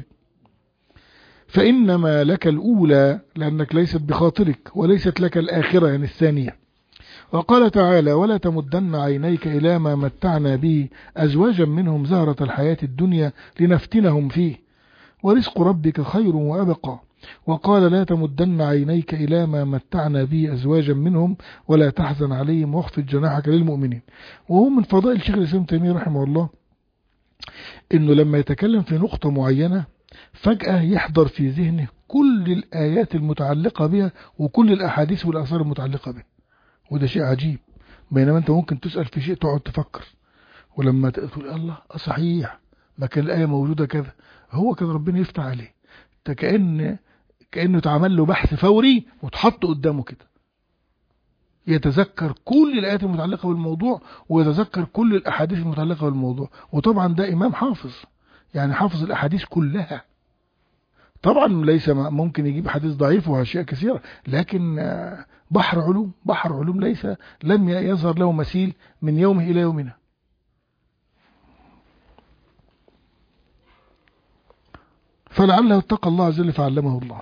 فإنما لك الأولى لأنك ليست بخاطرك، وليست لك الآخرة يعني الثانية. وقال تعالى ولا تمدن عينيك إلى ما متعنا به أزواجا منهم زهرة الحياة الدنيا لنفتنهم فيه ورزق ربك خير وأبقى. وقال لا تمدن عينيك إلى ما متعنا به أزواجا منهم ولا تحزن عليهم واخفض جناحك للمؤمنين. وهو من فضائل شيخ الإسلام تيمية رحمه الله إنه لما يتكلم في نقطة معينة فجأة يحضر في ذهنه كل الآيات المتعلقة بها وكل الأحاديث والآثار المتعلقة بها، وده شيء عجيب. بينما أنت ممكن تسأل في شيء تقعد تفكر، ولما تقول الله صحيح ما كان الآية موجودة كذا، هو كان ربنا يفتح عليه كأن كأنه تعمل له بحث فوري وتحط قدامه كده، يتذكر كل الآيات المتعلقة بالموضوع ويتذكر كل الأحاديث المتعلقة بالموضوع. وطبعا ده إمام حافظ يعني حافظ الأحاديث كلها. طبعا ليس ممكن يجيب حديث ضعيف وأشياء كثيرة، لكن بحر علوم بحر علوم ليس لم يظهر له مثيل من يومه إلى يومنا. فلعله اتقى الله عز وجل فعلمه الله.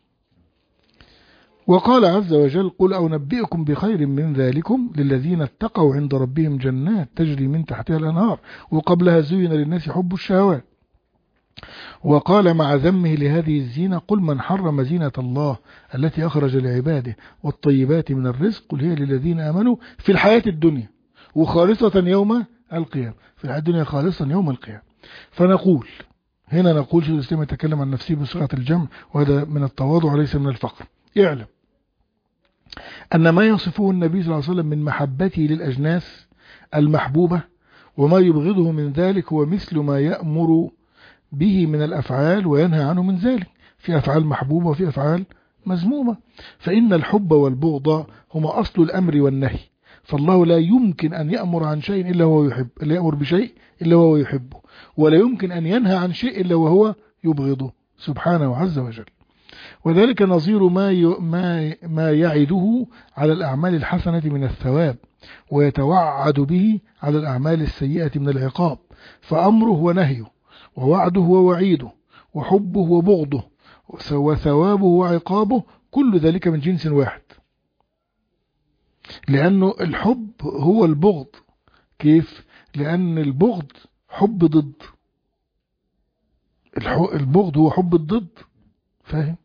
وقال عز وجل قل أنبئكم بخير من ذلكم للذين اتقوا عند ربهم جنات تجري من تحتها الأنهار وقبلها زين للناس حب الشهوات. وقال مع ذمه لهذه الزينة قل من حرم زينة الله التي أخرج لعباده والطيبات من الرزق قل هي للذين آمنوا في الحياة الدنيا وخالصة يوم القيامة، في الحياة الدنيا خالصة يوم القيامة. فنقول هنا نقول شيخ الإسلام يتكلم عن نفسه بصيغة الجمع، وهذا من التواضع وليس من الفقر. اعلم أن ما يصفه النبي صلى الله عليه وسلم من محبته للأجناس المحبوبة وما يبغضه من ذلك هو مثل ما يأمر به من الأفعال وينهى عنه من ذلك، في أفعال محبوبة وفي أفعال مذمومة. فإن الحب والبغض هما أصل الأمر والنهي، فالله لا يمكن أن يأمر عن شيء إلا هو يحب، لا يأمر بشيء إلا هو يحبه، ولا يمكن أن ينهى عن شيء إلا وهو يبغضه سبحانه عز وجل. وذلك نظير ما ما ما يعده على الأعمال الحسنة من الثواب ويتوعد به على الأعمال السيئة من العقاب، فأمره ونهيه ووعده ووعيده وحبه وبغضه وثوابه وعقابه كل ذلك من جنس واحد، لأنه الحب هو البغض. كيف؟ لأن البغض حب ضد البغض هو حب الضد، فاهم؟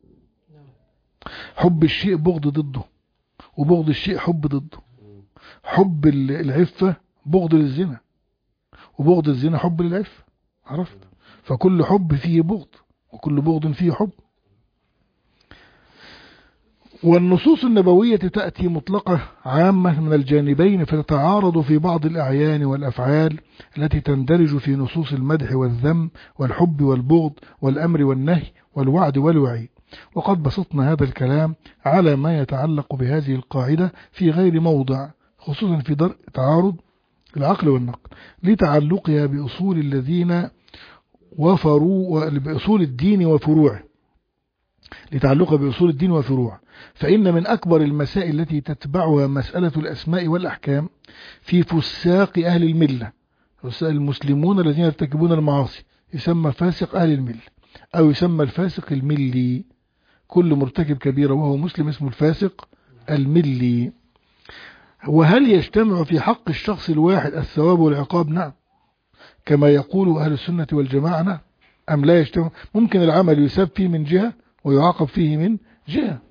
حب الشيء بغض ضده، وبغض الشيء حب ضده. حب العفة بغض للزنا، وبغض الزنا حب للعفة، عرفت؟ فكل حب فيه بغض وكل بغض فيه حب. والنصوص النبوية تأتي مطلقة عامة من الجانبين، فتتعارض في بعض الأعيان والأفعال التي تندرج في نصوص المدح والذم والحب والبغض والأمر والنهي والوعد والوعيد. وقد بسطنا هذا الكلام على ما يتعلق بهذه القاعدة في غير موضع، خصوصا في درء تعارض العقل والنقل لتعلقها بأصول الذين وفروا بأصول الدين وفروعه. لتعلقها بأصول الدين وفروع. فإن من أكبر المسائل التي تتبعها مسألة الأسماء والأحكام في فساق أهل الملة، المسلمون الذين يرتكبون المعاصي، يسمى فاسق أهل الملة أو يسمى الفاسق الملي. كل مرتكب كبيرة وهو مسلم اسمه الفاسق الملي. وهل يجتمع في حق الشخص الواحد الثواب والعقاب؟ نعم، كما يقول أهل السنة والجماعة. نعم، أم لا يجتمع؟ ممكن العمل يساب فيه من جهة ويعاقب فيه من جهة.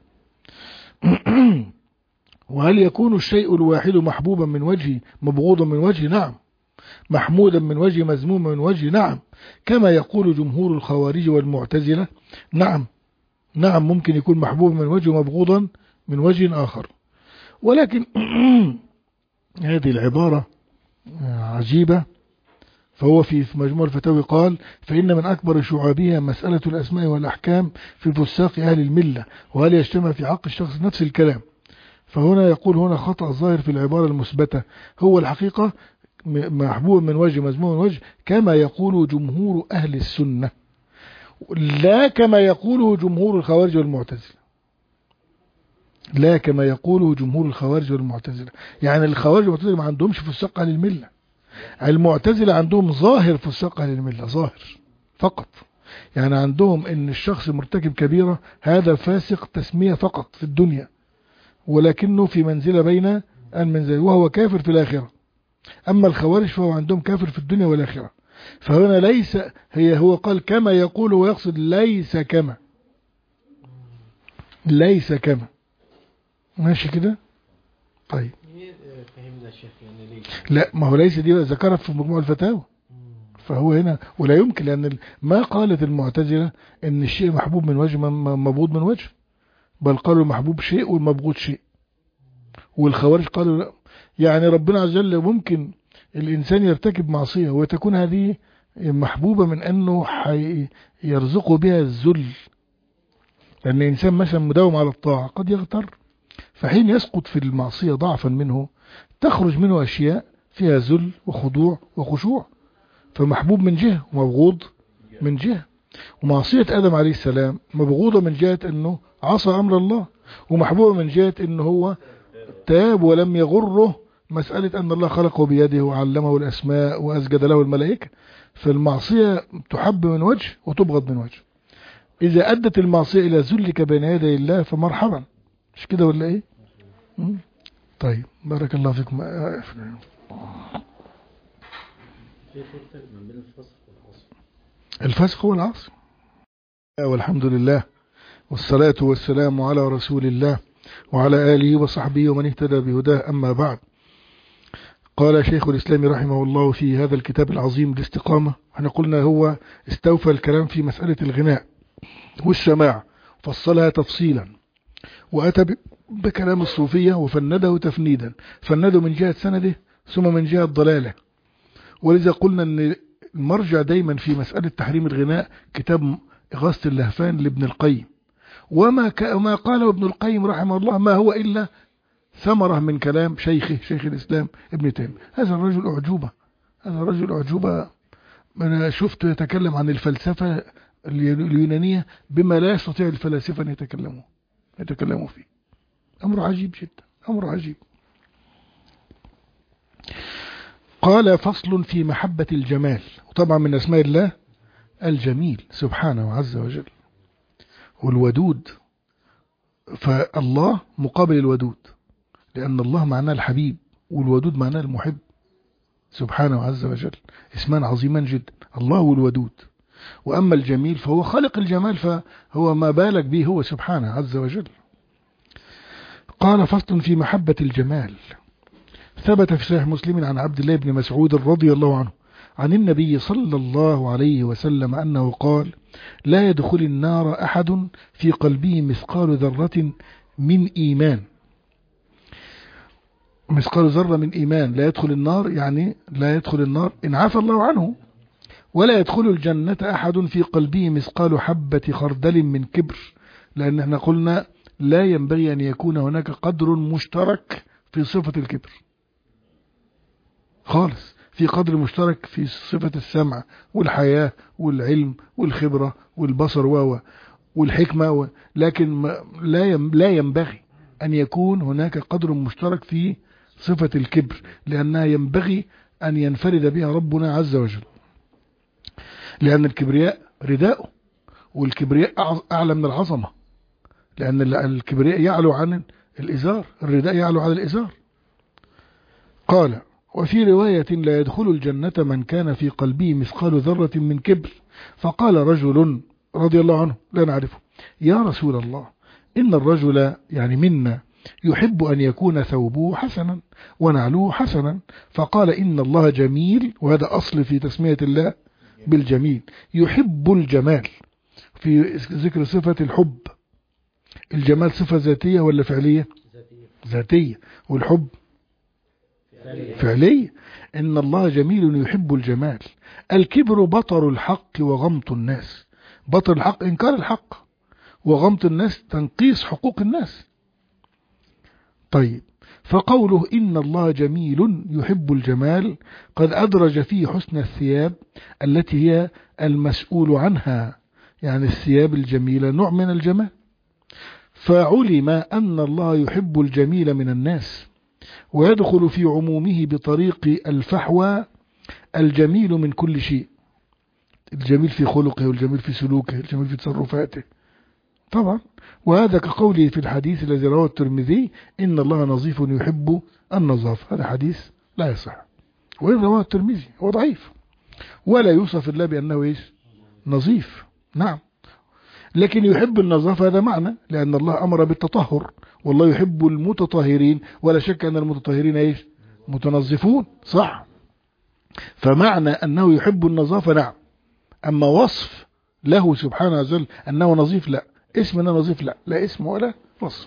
وهل يكون الشيء الواحد محبوبا من وجه مبغوضا من وجه؟ نعم. محمودا من وجه مذموما من وجه؟ نعم، كما يقول جمهور الخوارج والمعتزلة. نعم نعم ممكن يكون محبوبا من وجه مبغوضا من وجه آخر. ولكن هذه العبارة عجيبة. فهو في مجموع الفتاوي قال: فإن من أكبر شعابها مسألة الأسماء والأحكام في فساق أهل الملة، وهل يجتمع في حق الشخص؟ نفس الكلام. فهنا يقول هنا خطأ ظاهر في العبارة المثبتة، هو الحقيقة محبوب من وجه مذموم من وجه، كما يقول جمهور أهل السنة، لا كما يقوله جمهور الخوارج والمعتزلة. لا كما يقوله جمهور الخوارج والمعتزلة. يعني الخوارج والمعتزلة ما عندهمش فساق أهل الملة، المعتزلة عندهم ظاهر فساق أهل الملة، ظاهر فقط. يعني عندهم ان الشخص مرتكب كبيرة هذا فاسق تسمية فقط في الدنيا، ولكنه في منزلة بين المنزل وهو كافر في الآخرة. أما الخوارج فهو عندهم كافر في الدنيا والآخرة. فهنا ليس هي هو قال كما يقول ويقصد ليس كما، ليس كما. ماشي كده؟ طيب فهمنا الشيخ يعني ليه؟ لا، ما هو ليس دي ذكرها في مجموع الفتاوى. فهو هنا ولا يمكن، لأن ما قالت المعتزلة ان الشيء محبوب من وجه مبغوض من وجه، بل قالوا المحبوب شيء والمبغوض شيء. والخوارج قالوا لا، يعني ربنا عز وجل ممكن الإنسان يرتكب معصية وتكون هذه محبوبة من أنه يرزقه بها الذل، لأن الإنسان مثلا مداوم على الطاعة قد يغتر، فحين يسقط في المعصية ضعفا منه تخرج منه أشياء فيها ذل وخضوع وخشوع، فمحبوب من جهة ومبغوض من جهة. ومعصية آدم عليه السلام مبغوضة من جهة أنه عصى أمر الله، ومحبوبة من جهة أنه هو تاب ولم يغره مسألة أن الله خلقه بيده وعلمه الأسماء وأسجد له الملائكة. فالمعصية تحب من وجه وتبغض من وجه. إذا أدت المعصية إلى ذلك بين يدي الله فمرحبا، مش كده ولا إيه؟ طيب بارك الله فيكم. في فرق ما بين الفسق والعصر. الفسق هو العصر. والحمد لله والصلاة والسلام على رسول الله وعلى آله وصحبه ومن اهتدى بهداه. أما بعد، قال شيخ الإسلام رحمه الله في هذا الكتاب العظيم الاستقامة، احنا قلنا هو استوفى الكلام في مسألة الغناء والسماع، فصلها تفصيلا، وأتى بكلام الصوفية وفنده تفنيدا، فنده من جهة سنده ثم من جهة ضلاله. ولذا قلنا أن المرجع دايما في مسألة تحريم الغناء كتاب إغاثة اللهفان لابن القيم. وما ما قاله ابن القيم رحمه الله ما هو إلا ثمرة من كلام شيخه شيخ الإسلام ابن تيمية. هذا الرجل أعجوبة، هذا الرجل أعجوبة. أنا شفته يتكلم عن الفلسفة اليونانية بما لا يستطيع الفلاسفة أن يتكلموا يتكلموا فيه. أمر عجيب جدا، أمر عجيب. قال: فصل في محبة الجمال. وطبعا من أسماء الله الجميل سبحانه عز وجل والودود. فالله مقابل الودود، لأن الله معناه الحبيب والودود معناه المحب سبحانه عز وجل. اسمان عظيمان جدا، الله والودود. وأما الجميل فهو خالق الجمال، فهو ما بالك به هو سبحانه عز وجل. قال: فصل في محبة الجمال. ثبت في صحيح مسلم عن عبد الله بن مسعود رضي الله عنه عن النبي صلى الله عليه وسلم أنه قال: لا يدخل النار أحد في قلبه مثقال ذرة من إيمان. مثقال ذرة من إيمان لا يدخل النار، يعني لا يدخل النار إن عفى الله عنه. ولا يدخل الجنة أحد في قلبه مثقال حبة خردل من كبر، لأن احنا قلنا لا ينبغي أن يكون هناك قدر مشترك في صفة الكبر خالص، في قدر مشترك في صفة السمع والحياة والعلم والخبرة والبصر و والحكمة و... لكن لا لا ينبغي أن يكون هناك قدر مشترك في صفة الكبر، لأنها ينبغي أن ينفرد بها ربنا عز وجل، لأن الكبرياء رداءه، والكبرياء أعلى من العظمة، لأن الكبرياء يعلو عن الإزار، الرداء يعلو عن الإزار. قال: وفي رواية: لا يدخل الجنة من كان في قلبه مثقال ذرة من كبر. فقال رجل رضي الله عنه لا نعرفه: يا رسول الله، إن الرجل يعني منا يحب أن يكون ثوبه حسنا ونعلوه حسنا. فقال: إن الله جميل، وهذا أصل في تسمية الله بالجميل، يحب الجمال، في ذكر صفة الحب. الجمال صفة ذاتية ولا فعلية؟ ذاتية. والحب فعلية. إن الله جميل يحب الجمال. الكبر بطر الحق وغمط الناس. بطر الحق إنكار الحق، وغمط الناس تنقيص حقوق الناس. طيب، فقوله إن الله جميل يحب الجمال قد أدرج فيه حسن الثياب التي هي المسؤول عنها، يعني الثياب الجميلة نوع من الجمال. فعلم أن الله يحب الجميل من الناس، ويدخل في عمومه بطريق الفحوى الجميل من كل شيء، الجميل في خلقه، والجميل في سلوكه، الجميل في تصرفاته طبعا. وهذا كقوله في الحديث الذي رواه الترمذي: إن الله نظيف يحب النظافة. هذا حديث لا يصح، وإن رواه الترمذي هو ضعيف، ولا يوصف الله بأنه إيش؟ نظيف. نعم، لكن يحب النظافة هذا معنى، لأن الله أمر بالتطهر، والله يحب المتطهرين، ولا شك أن المتطهرين إيش؟ متنظفون، صح؟ فمعنى أنه يحب النظافة نعم، أما وصف له سبحانه وتعالى أنه نظيف لا، اسم أنه نظيف لا، لا اسم ولا وصف.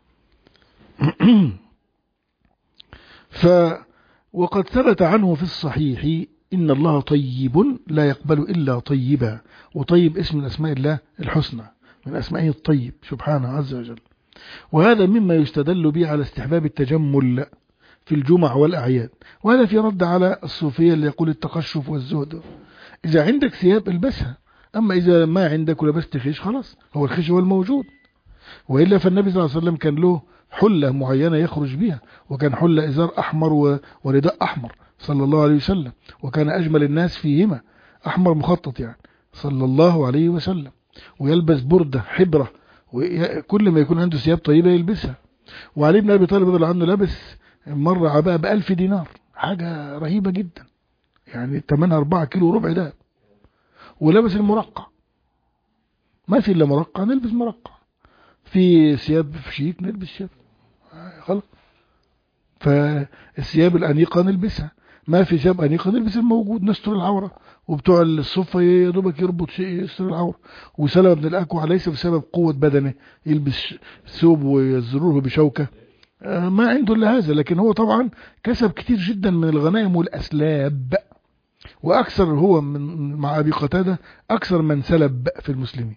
ف وقد ثبت عنه في الصحيح: إن الله طيب لا يقبل إلا طيبا. وطيب اسم من أسماء الله الحسنى، من أسمائه الطيب سبحانه عز وجل. وهذا مما يستدل به على استحباب التجمل في الجمع والأعياد، وهذا في رد على الصوفية اللي يقول التقشف والزهد. إذا عندك ثياب البسها، أما إذا ما عندك ولبست خيش خلاص، هو الخيش هو الموجود. وإلا فالنبي صلى الله عليه وسلم كان له حلة معينة يخرج بها، وكان حلة إزار أحمر ورداء أحمر صلى الله عليه وسلم، وكان أجمل الناس فيهما، أحمر مخطط يعني صلى الله عليه وسلم. ويلبس بردة حبرة، وكل ما يكون عنده ثياب طيبة يلبسها. وعلي بن أبي طالب رضي الله عنه لبس مرة عباءة بألف دينار، حاجة رهيبة جدا، يعني ثمنها أربعة كيلو وربع ده. ولبس المرقع، ما في إلا مرقع نلبس مرقع، في ثياب شيك نلبس ثياب خلاص. فالثياب الأنيقة نلبسها، ما في ثياب أنيقة نلبس الموجود نستر العورة. وبتوع الصفة يا دوبك يربط شيء يستر العورة. وسلمة بن الأكوع ليس بسبب قوة بدنه يلبس ثوب ويزروه بشوكة، ما عنده إلا هذا، لكن هو طبعا كسب كتير جدا من الغنائم والأسلاب، وأكثر هو من مع أبي قتادة أكثر من سلب في المسلمين.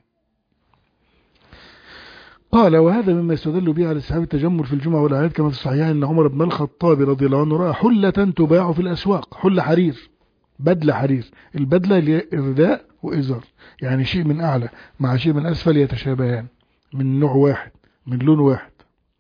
قال: وهذا مما يستدل به على استحباب التجمل في الجمعة والأعياد، كما في الصحيحين أن عمر بن الخطاب رضي الله عنه رأى حلة تباع في الأسواق، حلة حرير، بدلة حرير. البدلة اللي رداء وإزار، يعني شيء من أعلى مع شيء من أسفل يتشابهان، من نوع واحد، من لون واحد.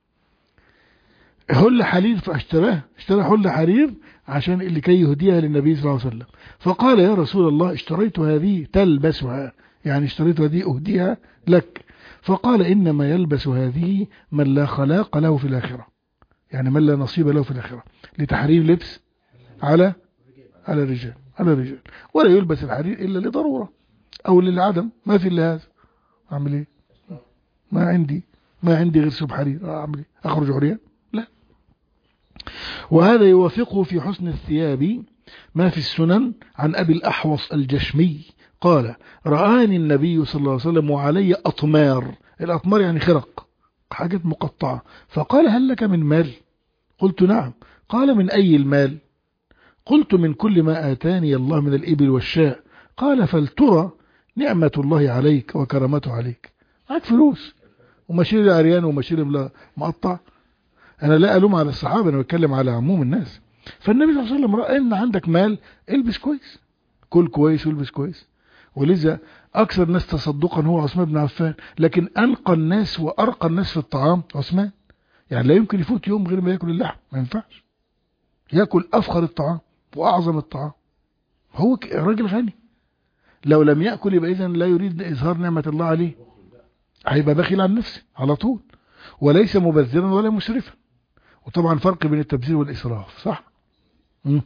حلة حرير، فاشتراه، اشترى حلة حرير عشان لكي يهديها للنبي صلى الله عليه وسلم. فقال: يا رسول الله، اشتريت هذه تلبسها، يعني اشتريت هذه أهديها لك. فقال: إنما يلبس هذه من لا خلاق له في الآخرة، يعني من لا نصيب له في الآخرة، لتحرير لبس على على الرجال على الرجال ولا يلبس الحرير إلا لضرورة أو للعدم، ما في إلا هذا. أعمل إيه؟ ما عندي ما عندي غير سب حرير، أعمل إيه؟ أخرج عريان؟ لا. وهذا يوافقه في حسن الثياب ما في السنن عن أبي الأحوص الجشمي قال: رآني النبي صلى الله عليه وسلم وعلي أطمار. الأطمار يعني خرق، حاجات مقطعة. فقال: هل لك من مال؟ قلت: نعم. قال: من أي المال؟ قلت: من كل ما آتاني الله من الإبل والشاء. قال: فلترى نعمة الله عليك وكرمته عليك. معك فلوس ومشير عريان ومشير مقطع. أنا لا ألوم على الصحابة، أنا بتكلم على عموم الناس. فالنبي صلى الله عليه وسلم رأى إن عندك مال، البس كويس، كل كويس والبس كويس. ولذا أكثر الناس تصدقا هو عثمان بن عفان، لكن أنقى الناس وأرقى الناس في الطعام عثمان. يعني لا يمكن يفوت يوم غير ما يأكل اللحم، ما ينفعش، يأكل أفخر الطعام وأعظم الطعام. هو راجل غني، لو لم يأكل يبقى إذن لا يريد إظهار نعمة الله عليه، هيبقى بخيل عن نفسه على طول، وليس مبذرا ولا مسرفا. وطبعا فرق بين التبذير والإسراف، صح؟ مم.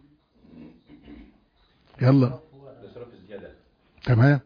يلا تمام.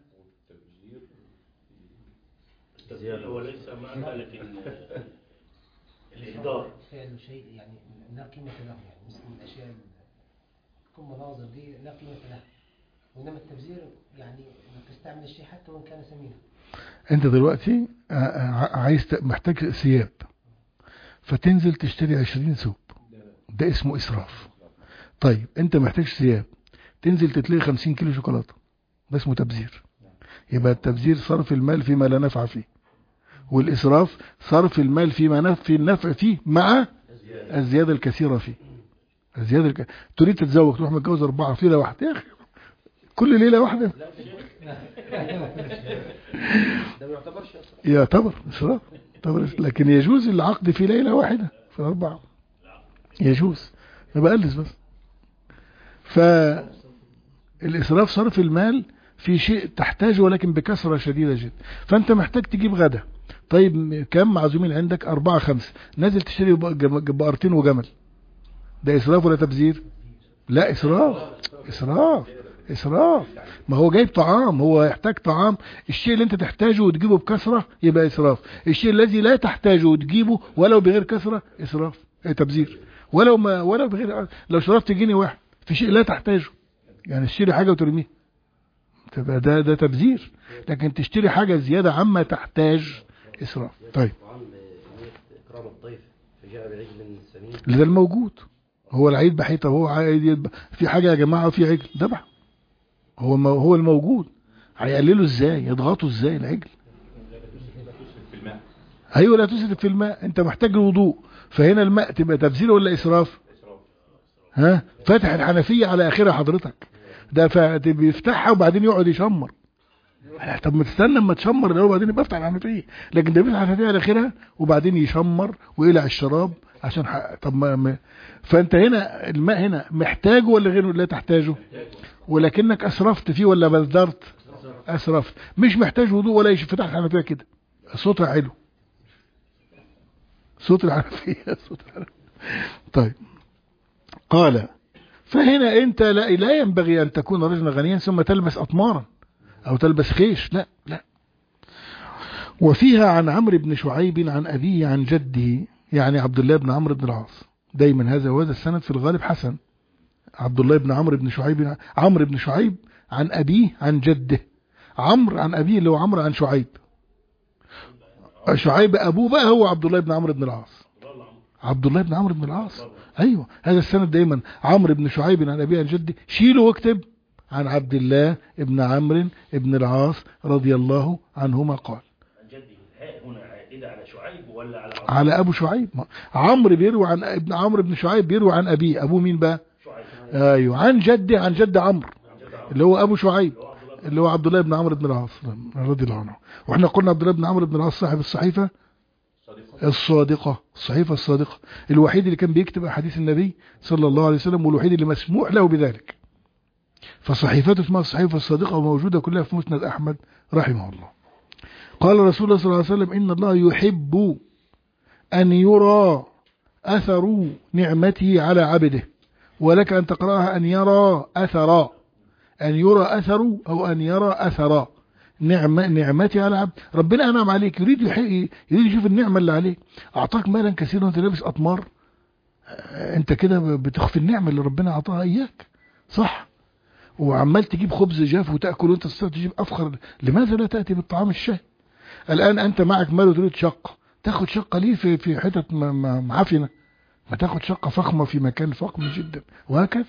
التبذير هو ليس معنى، لكن الإهدار فعل شيء يعني لا قيمة له، يعني مثل الأشياء تكون مناظر دي لا قيمة لها، وإنما التبذير يعني إنك تستعمل الشيء حتى وإن كان ثمينا. أنت دلوقتي عايز محتاج ثياب، فتنزل تشتري عشرين ثوب، ده اسمه إسراف. طيب أنت محتاج ثياب، تنزل تتلاقي خمسين كيلو شوكولاتة، ده اسمه تبذير. يبقى التبذير صرف المال فيما لا نفع فيه، والإسراف صرف المال فيما نفع النفع فيه مع الزيادة الكثيرة فيه. الزيادة الك... تريد تتزوج، تروح متجوز أربعة في ليلة واحدة، يا أخي كل ليلة واحدة ده ما يعتبرش يعتبر إسراف، لكن يجوز العقد في ليلة واحدة في الأربعة، يجوز، ما بقلس بس. فالإسراف صرف المال في شيء تحتاجه ولكن بكثرة شديدة جدا. فأنت محتاج تجيب غدا، طيب كم معزومين عندك؟ أربعة خمسة، نازل تشتري بقرتين وجمل، ده إسراف ولا تبذير؟ لا إسراف، إسراف إسراف. ما هو جايب طعام، هو يحتاج طعام، الشيء اللي انت تحتاجه وتجيبه بكثرة يبقى إسراف، الشيء الذي لا تحتاجه وتجيبه ولو بغير كثرة إسراف، ايه تبذير. ولو ما ولو بغير، لو شربت جنيه واحد في شيء لا تحتاجه، يعني تشتري حاجة وترميها، تبقى ده ده تبذير. لكن تشتري حاجة زيادة عما تحتاج إسراف. طيب إكرام الضيف فجاء بعجل سمين، ده الموجود، هو العيد بحيطة، هو عيد في حاجة يا جماعة في عجل ذبح، هو هو الموجود، هيقللوا ازاي، يضغطوا ازاي العجل؟ ايوه لا تسرف في الماء، انت محتاج الوضوء، فهنا الماء تبقى تبذير ولا اسراف؟ ها فاتح الحنفية على اخرها حضرتك، ده بيفتحها وبعدين يقعد يشمر، طب ما تستنى اما تشمر الاول وبعدين يبقى افتح الحنفية، لكن ده بيفتح الحنفية على اخرها وبعدين يشمر ويقلع الشراب عشان حق. طب ما فانت هنا الماء هنا محتاجه ولا غيره لا تحتاجه؟ ولكنك اسرفت فيه ولا بذرت؟ اسرفت، مش محتاج وضوء ولا شيء، فتح الحنفيه كده صوتها حلو، صوت الحنفيه صوت الحنفية. طيب قال فهنا انت لا, لا ينبغي ان تكون رجلا غنيا ثم تلبس اطمارا او تلبس خيش، لا لا. وفيها عن عمرو بن شعيب عن ابيه عن جده، يعني عبد الله بن عمرو بن العاص، دايما هذا وهذا السند في الغالب حسن. عبد الله بن عمرو بن شعيب، عمرو بن شعيب عن أبيه عن جده، عمرو عن أبيه اللي هو عمرو عن شعيب، شعيب أبوه بقى هو عبد الله بن عمرو بن العاص، عبد الله بن عمرو بن العاص. أيوة هذا السند دايما عمرو بن شعيب عن أبيه عن جده، شيله واكتب عن عبد الله بن عمرو بن العاص رضي الله عنهما قال. هنا عائدة على شعيب ولا على عمرو؟ على أبو شعيب، عمرو بيروي عن ابن عمرو بن شعيب بيروي عن أبيه، أبوه مين بقى؟ شعيب. ايوه عن جدي عن جد عمرو اللي هو ابو شعيب اللي هو عبد الله بن عمرو بن العاص رضي الله عنه. واحنا قلنا عبد الله بن عمرو بن العاص صاحب الصحيفه الصادقه، الصحيفه الصادقه، الوحيد اللي كان بيكتب احاديث النبي صلى الله عليه وسلم، والوحيد اللي مسموح له بذلك، فصحيفته اسمها الصحيفه الصادقه وموجوده كلها في مسند احمد رحمه الله. قال رسول الله صلى الله عليه وسلم ان الله يحب ان يرى اثر نعمته على عبده، ولك أن تقرأها أن يرى أثرا، أن يرى أثر أو أن يرى أثرا نعمة نعمتي على عبد. ربنا أنعم عليك، يريد يريد يشوف النعمة اللي عليك، أعطاك مالا كثيرا وأنت لابس أطمار، أنت كده بتخفي النعمة اللي ربنا أعطاها إياك، صح؟ وعمال تجيب خبز جاف وتأكل وأنت تستطيع تجيب أفخر، لماذا لا تأتي بالطعام الشهي؟ الآن أنت معك مال وتريد شقة، تاخد شقة ليه في في حتت معفنة؟ ما تاخد شقة فخمة في مكان فخم جدا، وهكذا.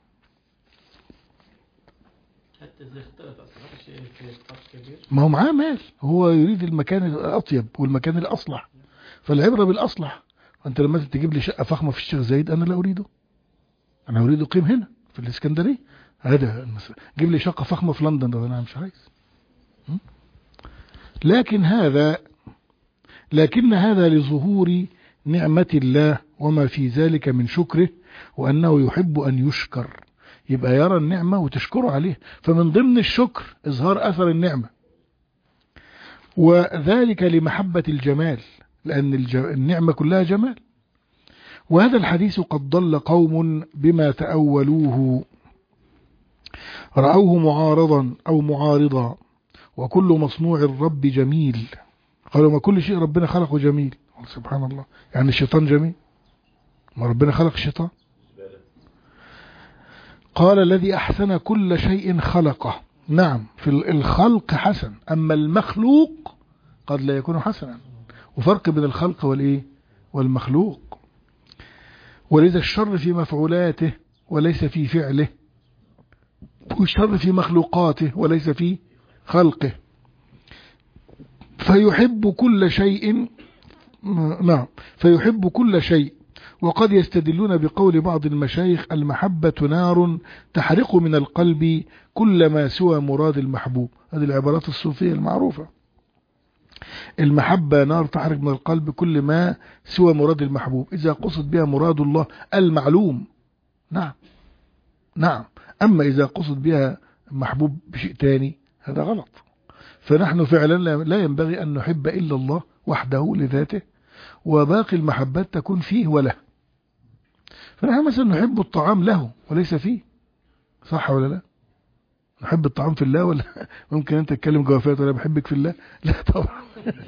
حتى إذا اختلف أصحاب الشيء في فرق كبير، ما هو معاه مال، هو يريد المكان الأطيب والمكان الأصلح، فالعبرة بالأصلح. أنت لما تجيب لي شقة فخمة في الشيخ زايد أنا لا أريده، أنا أريد أقيم هنا في الإسكندرية، هذا المسألة. جيب لي شقة فخمة في لندن، أنا مش عايز، لكن هذا لكن هذا لظهور نعمة الله وما في ذلك من شكره، وأنه يحب أن يشكر، يبقى يرى النعمة وتشكره عليه. فمن ضمن الشكر إظهار أثر النعمة، وذلك لمحبة الجمال، لأن النعمة كلها جمال. وهذا الحديث قد ضل قوم بما تأولوه، رأوه معارضا أو معارضا، وكل مصنوع الرب جميل. قالوا ما كل شيء ربنا خلقه جميل. سبحان الله، يعني الشيطان جميل؟ ما ربنا خلق الشيطان. قال الذي أحسن كل شيء خلقه. نعم، في الخلق حسن، أما المخلوق قد لا يكون حسنا، وفرق بين الخلق والإيه والمخلوق. ولذا الشر في مفعولاته وليس في فعله، والشر في مخلوقاته وليس في خلقه. فيحب كل شيء، نعم فيحب كل شيء. وقد يستدلون بقول بعض المشايخ: المحبة نار تحرق من القلب كل ما سوى مراد المحبوب. هذه العبارات الصوفية المعروفة. المحبة نار تحرق من القلب كل ما سوى مراد المحبوب، إذا قصد بها مراد الله المعلوم. نعم نعم أما إذا قصد بها محبوب بشيء تاني هذا غلط. فنحن فعلا لا ينبغي أن نحب إلا الله وحده لذاته، وباقي المحبات تكون فيه وله. فنحن مثلا نحب الطعام له وليس فيه، صح ولا لا؟ نحب الطعام في الله، ولا ممكن أنت تتكلم جوافات ولا بحبك في الله؟ لا طبعا.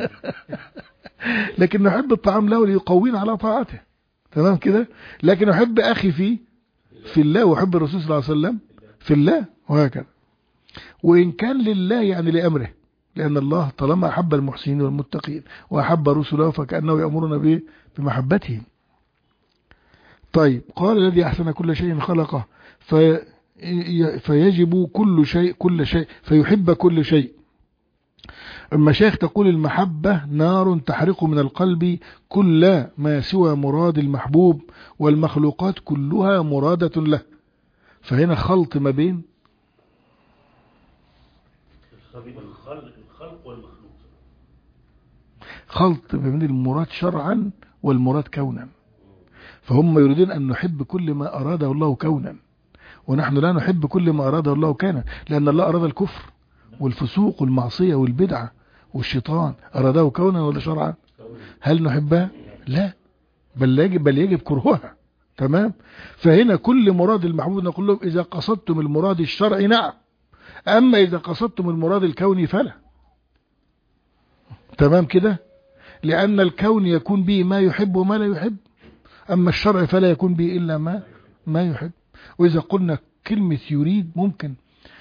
لكن نحب الطعام له ليقوينا على طاعته، تمام كده. لكن أحب أخي فيه في الله، وأحب الرسول صلى الله عليه وسلم في الله، وهكذا. وإن كان لله يعني لأمره، لأن الله طالما أحب المحسنين والمتقين وأحب رسله فكأنه يأمرنا به بمحبتهم. طيب، قال الذي أحسن كل شيء خلقه في فيجب كل شيء كل شيء فيحب كل شيء. المشايخ تقول المحبة نار تحرق من القلب كل ما سوى مراد المحبوب، والمخلوقات كلها مرادة له. فهنا خلط ما بين الخلق الخلق والمخلوق، خلط ما بين المراد شرعا والمراد كونا. فهم يريدون أن نحب كل ما أراده الله كونا، ونحن لا نحب كل ما أراده الله كونا، لأن الله أراد الكفر والفسوق والمعصية والبدعة والشيطان، أراده كونا ولا شرعا؟ هل نحبها؟ لا، بل يجب, بل يجب كرهها. تمام. فهنا كل مراد المحبوب نقول لهم إذا قصدتم المراد الشرعي نعم، أما إذا قصدتم المراد الكوني فلا. تمام كده. لأن الكون يكون به ما يحب وما لا يحب، أما الشرع فلا يكون به إلا ما ما يحب. وإذا قلنا كلمة يريد ممكن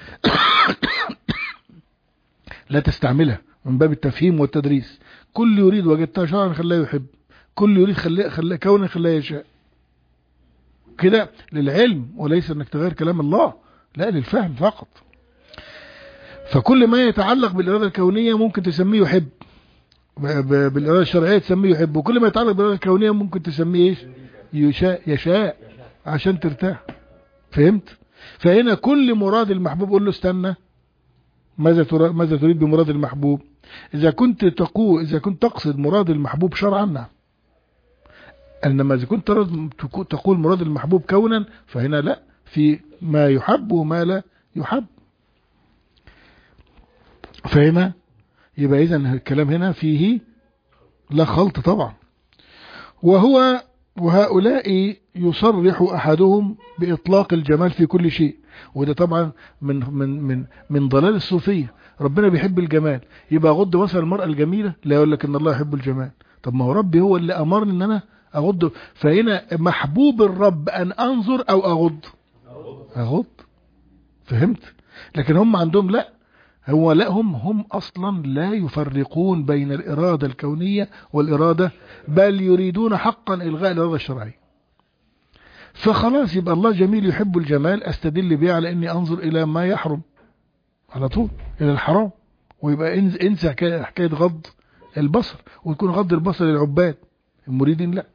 لا تستعملها من باب التفهيم والتدريس. كل يريد وجدتها شرعا خلاه يحب، كل يريد خلاه خلاه كونا خلاه يشاء، كده للعلم وليس انك تغير كلام الله، لا للفهم فقط. فكل ما يتعلق بالإرادة الكونية ممكن تسميه يحب، بالإرادة الشرعية تسميه يحب، وكل ما يتعلق بالإرادة الكونية ممكن تسميه ايش؟ يشاء يشاء عشان ترتاح. فهمت؟ فهنا كل مراد المحبوب قول له استنى، ماذا ماذا تريد بمراد المحبوب؟ إذا كنت تقول إذا كنت تقصد مراد المحبوب شرعا نعم، إنما إذا كنت تقول مراد المحبوب كونا فهنا لا، في ما يحب وما لا يحب. فهنا يبقى إذن الكلام هنا فيه لا خلط طبعا. وهو وهؤلاء يصرح أحدهم بإطلاق الجمال في كل شيء، وده طبعا من من من من ضلال الصوفية. ربنا بيحب الجمال، يبقى أغض بصر المرأة الجميلة؟ لا، يقول لك إن الله يحب الجمال. طب ما هو ربي هو اللي أمرني إن أنا أغض. فهنا محبوب الرب أن أنظر أو أغض أغض. فهمت؟ لكن هم عندهم لا، هو لا، هم هم أصلا لا يفرقون بين الإرادة الكونية والإرادة، بل يريدون حقا إلغاء الإرادة الشرعية. فخلاص يبقى الله جميل يحب الجمال، أستدل بيه على أني أنظر إلى ما يحرم على طول، إلى الحرام، ويبقى انسى حكاية غض البصر، ويكون غض البصر للعباد المريدين لا.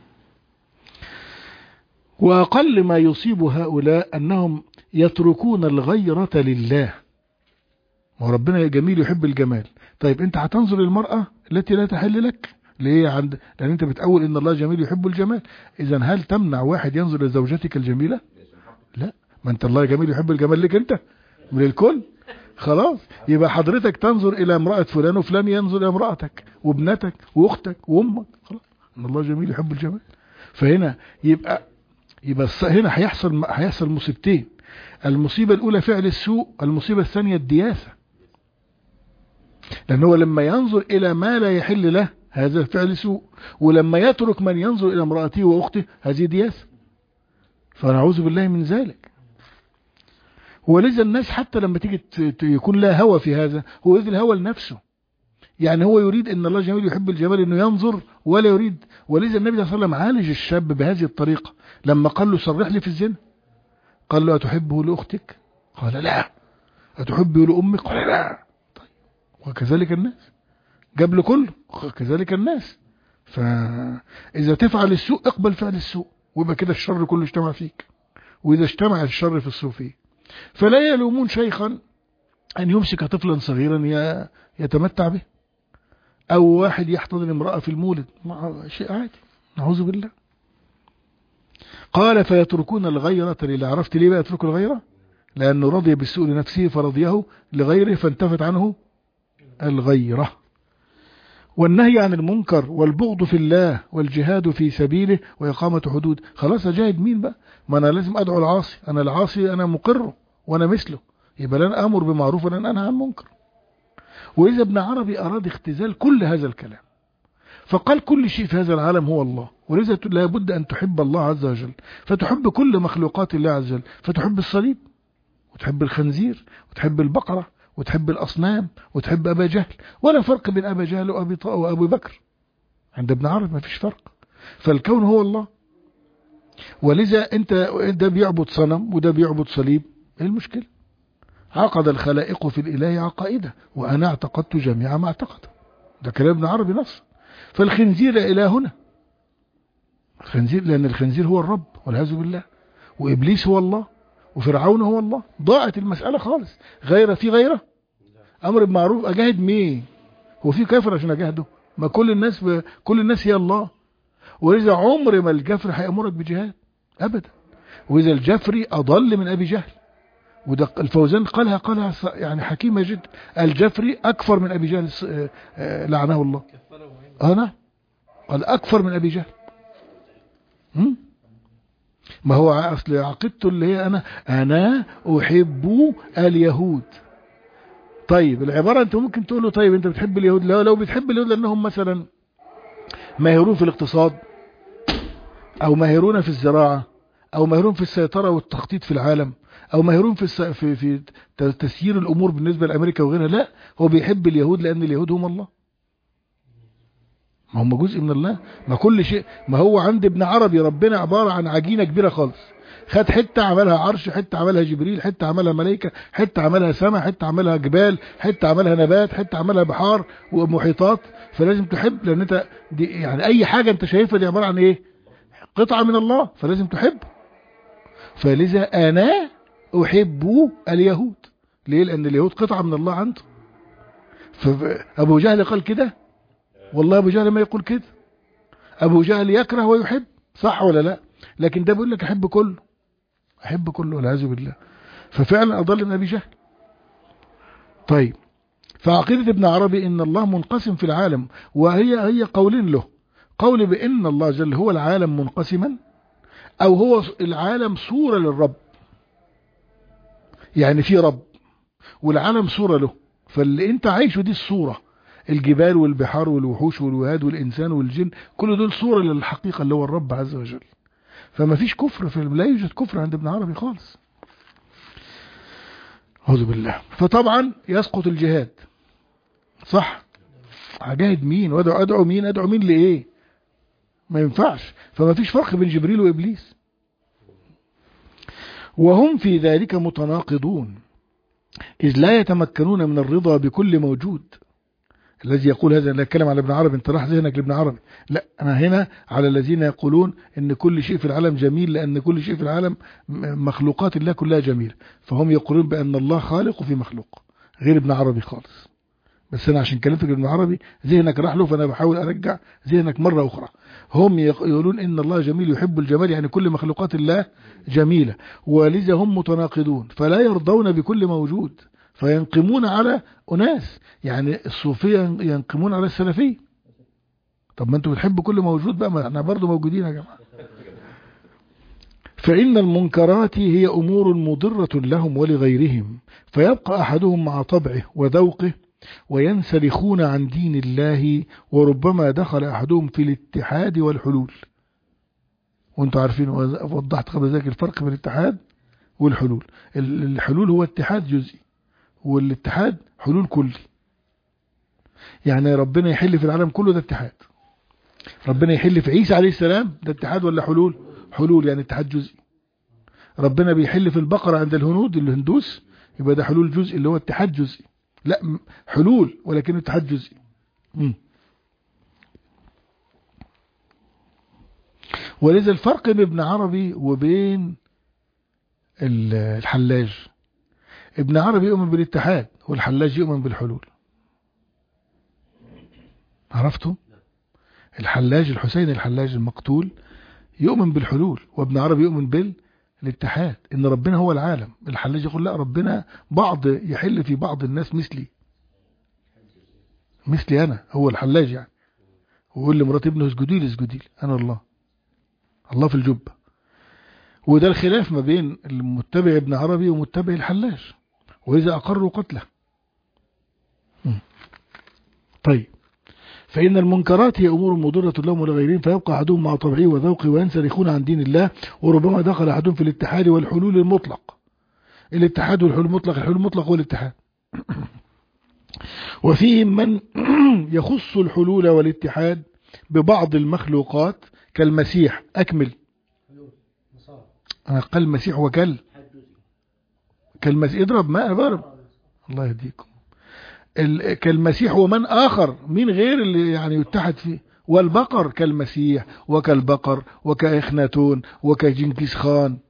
وأقل ما يصيب هؤلاء أنهم يتركون الغيرة لله. ما هو ربنا جميل يحب الجمال. طيب انت هتنظر للمرأة التي لا تحل لك ليه؟ عند لان انت بتقول ان الله جميل يحب الجمال. اذا هل تمنع واحد ينظر لزوجتك الجميلة؟ لا، ما انت الله جميل يحب الجمال لك انت من الكل. خلاص، يبقى حضرتك تنظر الى امرأة فلان وفلان ينظر الى امرأتك وابنتك واختك وامك. خلاص، ان الله جميل يحب الجمال. فهنا يبقى يبقى هنا هيحصل هيحصل مصيبتين. المصيبة الاولى فعل السوء، المصيبة الثانية الدياثة. لان هو لما ينظر الى ما لا يحل له هذا فعل سوء، ولما يترك من ينظر الى امرأته واخته هذه دياثة. فنعوذ بالله من ذلك. ولذا الناس حتى لما تيجي يكون لها هوى في هذا، هو يريد الهوى لنفسه. يعني هو يريد ان الله جميل يحب الجمال انه ينظر ولا يريد. ولذا النبي صلى الله عليه وسلم عالج الشاب بهذه الطريقة لما قال له صرح لي في الزنا. قال له أتحبه لأختك؟ قال لا. أتحبه لأمك؟ قال لا. طيب، وكذلك الناس جاب له كله، كذلك الناس. فإذا تفعل السوء اقبل فعل السوء، ويبقى كده الشر كله اجتمع فيك. وإذا اجتمع الشر في السوء فيه، فلا يلومون شيخا أن يمسك طفلا صغيرا يتمتع به، أو واحد يحتضن امرأة في المولد، شيء عادي. نعوذ بالله. قال فيتركون الغيرة لله. عرفت ليه بقى يتركوا الغيرة؟ لأنه رضي بالسوء لنفسه فرضيه لغيره فانتفت عنه الغيرة. والنهي عن المنكر والبغض في الله والجهاد في سبيله وإقامة حدود. خلاص أجاهد مين بقى؟ ما أنا لازم أدعو العاصي. أنا العاصي أنا مقره وأنا مثله، يبقى لن أمر بمعروف ولن أنهى عن منكر. وإذا ابن عربي أراد اختزال كل هذا الكلام فقال كل شيء في هذا العالم هو الله، ولذا لا بد أن تحب الله عز وجل، فتحب كل مخلوقات الله عز وجل، فتحب الصليب وتحب الخنزير وتحب البقرة وتحب الأصنام وتحب أبا جهل. ولا فرق بين أبا جهل وأبي وأبي بكر عند ابن عربي، ما فيش فرق. فالكون هو الله. ولذا انت ده بيعبد صنم وده بيعبد صليب، ايه المشكلة؟ عقد الخلائق في الإله عقائده وأنا اعتقدت جميع ما اعتقد. ده كلام ابن عربي نص. فالخنزير إلهنا، الخنزير لأن الخنزير هو الرب والعياذ بالله، وإبليس هو الله، وفرعون هو الله. ضاعت المسألة خالص. غير في غيره أمر بمعروف. أجاهد مين؟ هو في كافر عشان أجاهده؟ ما كل الناس ب... كل الناس هي الله. ولذا عمر ما الجفر هيأمرك بجهاد أبدا. وإذا الجفري أضل من أبي جهل، وده الفوزان قالها قالها يعني حكيمة جدا. الجفري أكفر من أبي جهل لعنه الله. أنا قال أكفر من أبي جهل. ما هو أصل عقيدته اللي هي أنا أنا أحب اليهود. طيب العبارة أنت ممكن تقول له طيب أنت بتحب اليهود؟ لو لو بتحب اليهود لأنهم مثلا ماهرون في الاقتصاد، أو ماهرون في الزراعة، أو ماهرون في السيطرة والتخطيط في العالم، أو ماهرون في الس... في في تسيير الأمور بالنسبة لأمريكا وغيرها. لا، هو بيحب اليهود لأن اليهود هم الله، ما هم جزء من الله. ما كل شيء، ما هو عند ابن عربي ربنا عبارة عن عجينة كبيرة خالص. خد حتة عملها عرش، حتة عملها جبريل، حتة عملها ملائكة، حتة عملها سماء، حتة عملها جبال، حتة عملها نبات، حتة عملها بحار ومحيطات. فلازم تحب، لأن انت دي يعني أي حاجة انت شايفها دي عبارة عن ايه؟ قطعة من الله، فلازم تحب. فلذا أنا أحب اليهود. ليه؟ لأن اليهود قطعة من الله عنده. فأبو جهل قال كده؟ والله أبو جهل ما يقول كده. أبو جهل يكره ويحب، صح ولا لا؟ لكن ده بيقول لك أحب كله، أحب كله والعياذ بالله. ففعلا أضل من أبي جهل. طيب، فعقيدة ابن عربي إن الله منقسم في العالم، وهي هي قولين له. قول بأن الله جل هو العالم منقسما، أو هو العالم صورة للرب، يعني في رب والعالم صورة له. فاللي انت عايشه دي الصورة، الجبال والبحار والوحوش والوهاد والإنسان والجن، كل دول صورة للحقيقة اللي هو الرب عز وجل. فما فيش كفر في، لا يوجد كفر عند ابن عربي خالص. أعوذ بالله. فطبعا يسقط الجهاد، صح؟ هجاهد مين وادعو ادعو مين؟ ادعو مين لايه؟ ما ينفعش. فما فيش فرق بين جبريل وابليس. وهم في ذلك متناقضون، إذ لا يتمكنون من الرضا بكل موجود. الذي يقول هذا لا يتكلم على ابن عربي، انت راح ذهنك لابن عربي، لا انا هنا على الذين يقولون ان كل شيء في العالم جميل، لان كل شيء في العالم مخلوقات الله كلها جميلة. فهم يقولون بان الله خالق في مخلوق، غير ابن عربي خالص. بس أنا عشان كلمتك ابن عربي ذهنك راح له، فأنا بحاول أرجع ذهنك مرة أخرى. هم يقولون إن الله جميل يحب الجمال، يعني كل مخلوقات الله جميلة، ولذا هم متناقضون فلا يرضون بكل موجود فينقمون على أناس. يعني الصوفية ينقمون على السلفية. طب ما أنتوا بتحبوا كل موجود بقى، ما احنا برضو موجودين يا جماعة. فإن المنكرات هي أمور مضرة لهم ولغيرهم، فيبقى أحدهم مع طبعه وذوقه وينسلخون عن دين الله، وربما دخل أحدهم في الاتحاد والحلول. وانتوا عارفين وضحت قبل ذلك الفرق بين الاتحاد والحلول. الحلول هو اتحاد جزئي، والاتحاد حلول كلي. يعني ربنا يحل في العالم كله ده اتحاد، ربنا يحل في عيسى عليه السلام ده اتحاد ولا حلول؟ حلول، يعني اتحاد جزئي. ربنا بيحل في البقرة عند الهنود الهندوس يبقى ده حلول جزئي اللي هو اتحاد جزئي. لا حلول ولكن اتحاد جزئي. م. ولذا الفرق بين ابن عربي وبين الحلاج، ابن عربي يؤمن بالاتحاد والحلاج يؤمن بالحلول. عرفتم؟ الحلاج الحسين الحلاج المقتول يؤمن بالحلول، وابن عربي يؤمن بالاتحاد ان ربنا هو العالم. الحلاج يقول لا، ربنا بعض يحل في بعض الناس مثلي مثلي انا، هو الحلاج يعني. ويقول لمرات ابنه اسجدي لي اسجدي لي انا الله، الله في الجبة. وده الخلاف ما بين المتبع ابن عربي ومتبع الحلاج، وإذا أقروا قتله. طيب، فإن المنكرات هي أمور مضرة لهم ولغيرهم، فيبقى أحدهم مع طبعه وذوقه وينسلخون عن دين الله، وربما دخل أحدهم في الاتحاد والحلول المطلق. الاتحاد والحلول المطلق، الحلول المطلق هو الاتحاد. وفيهم من يخص الحلول والاتحاد ببعض المخلوقات كالمسيح. أكمل. أنا قال المسيح وكل كالمسيح، اضرب ما ضرب الله يهديكم. كالمسيح ومن آخر من غير اللي يعني يتحد فيه. والبقر كالمسيح وكالبقر وكإخناتون وكجنكيز خان.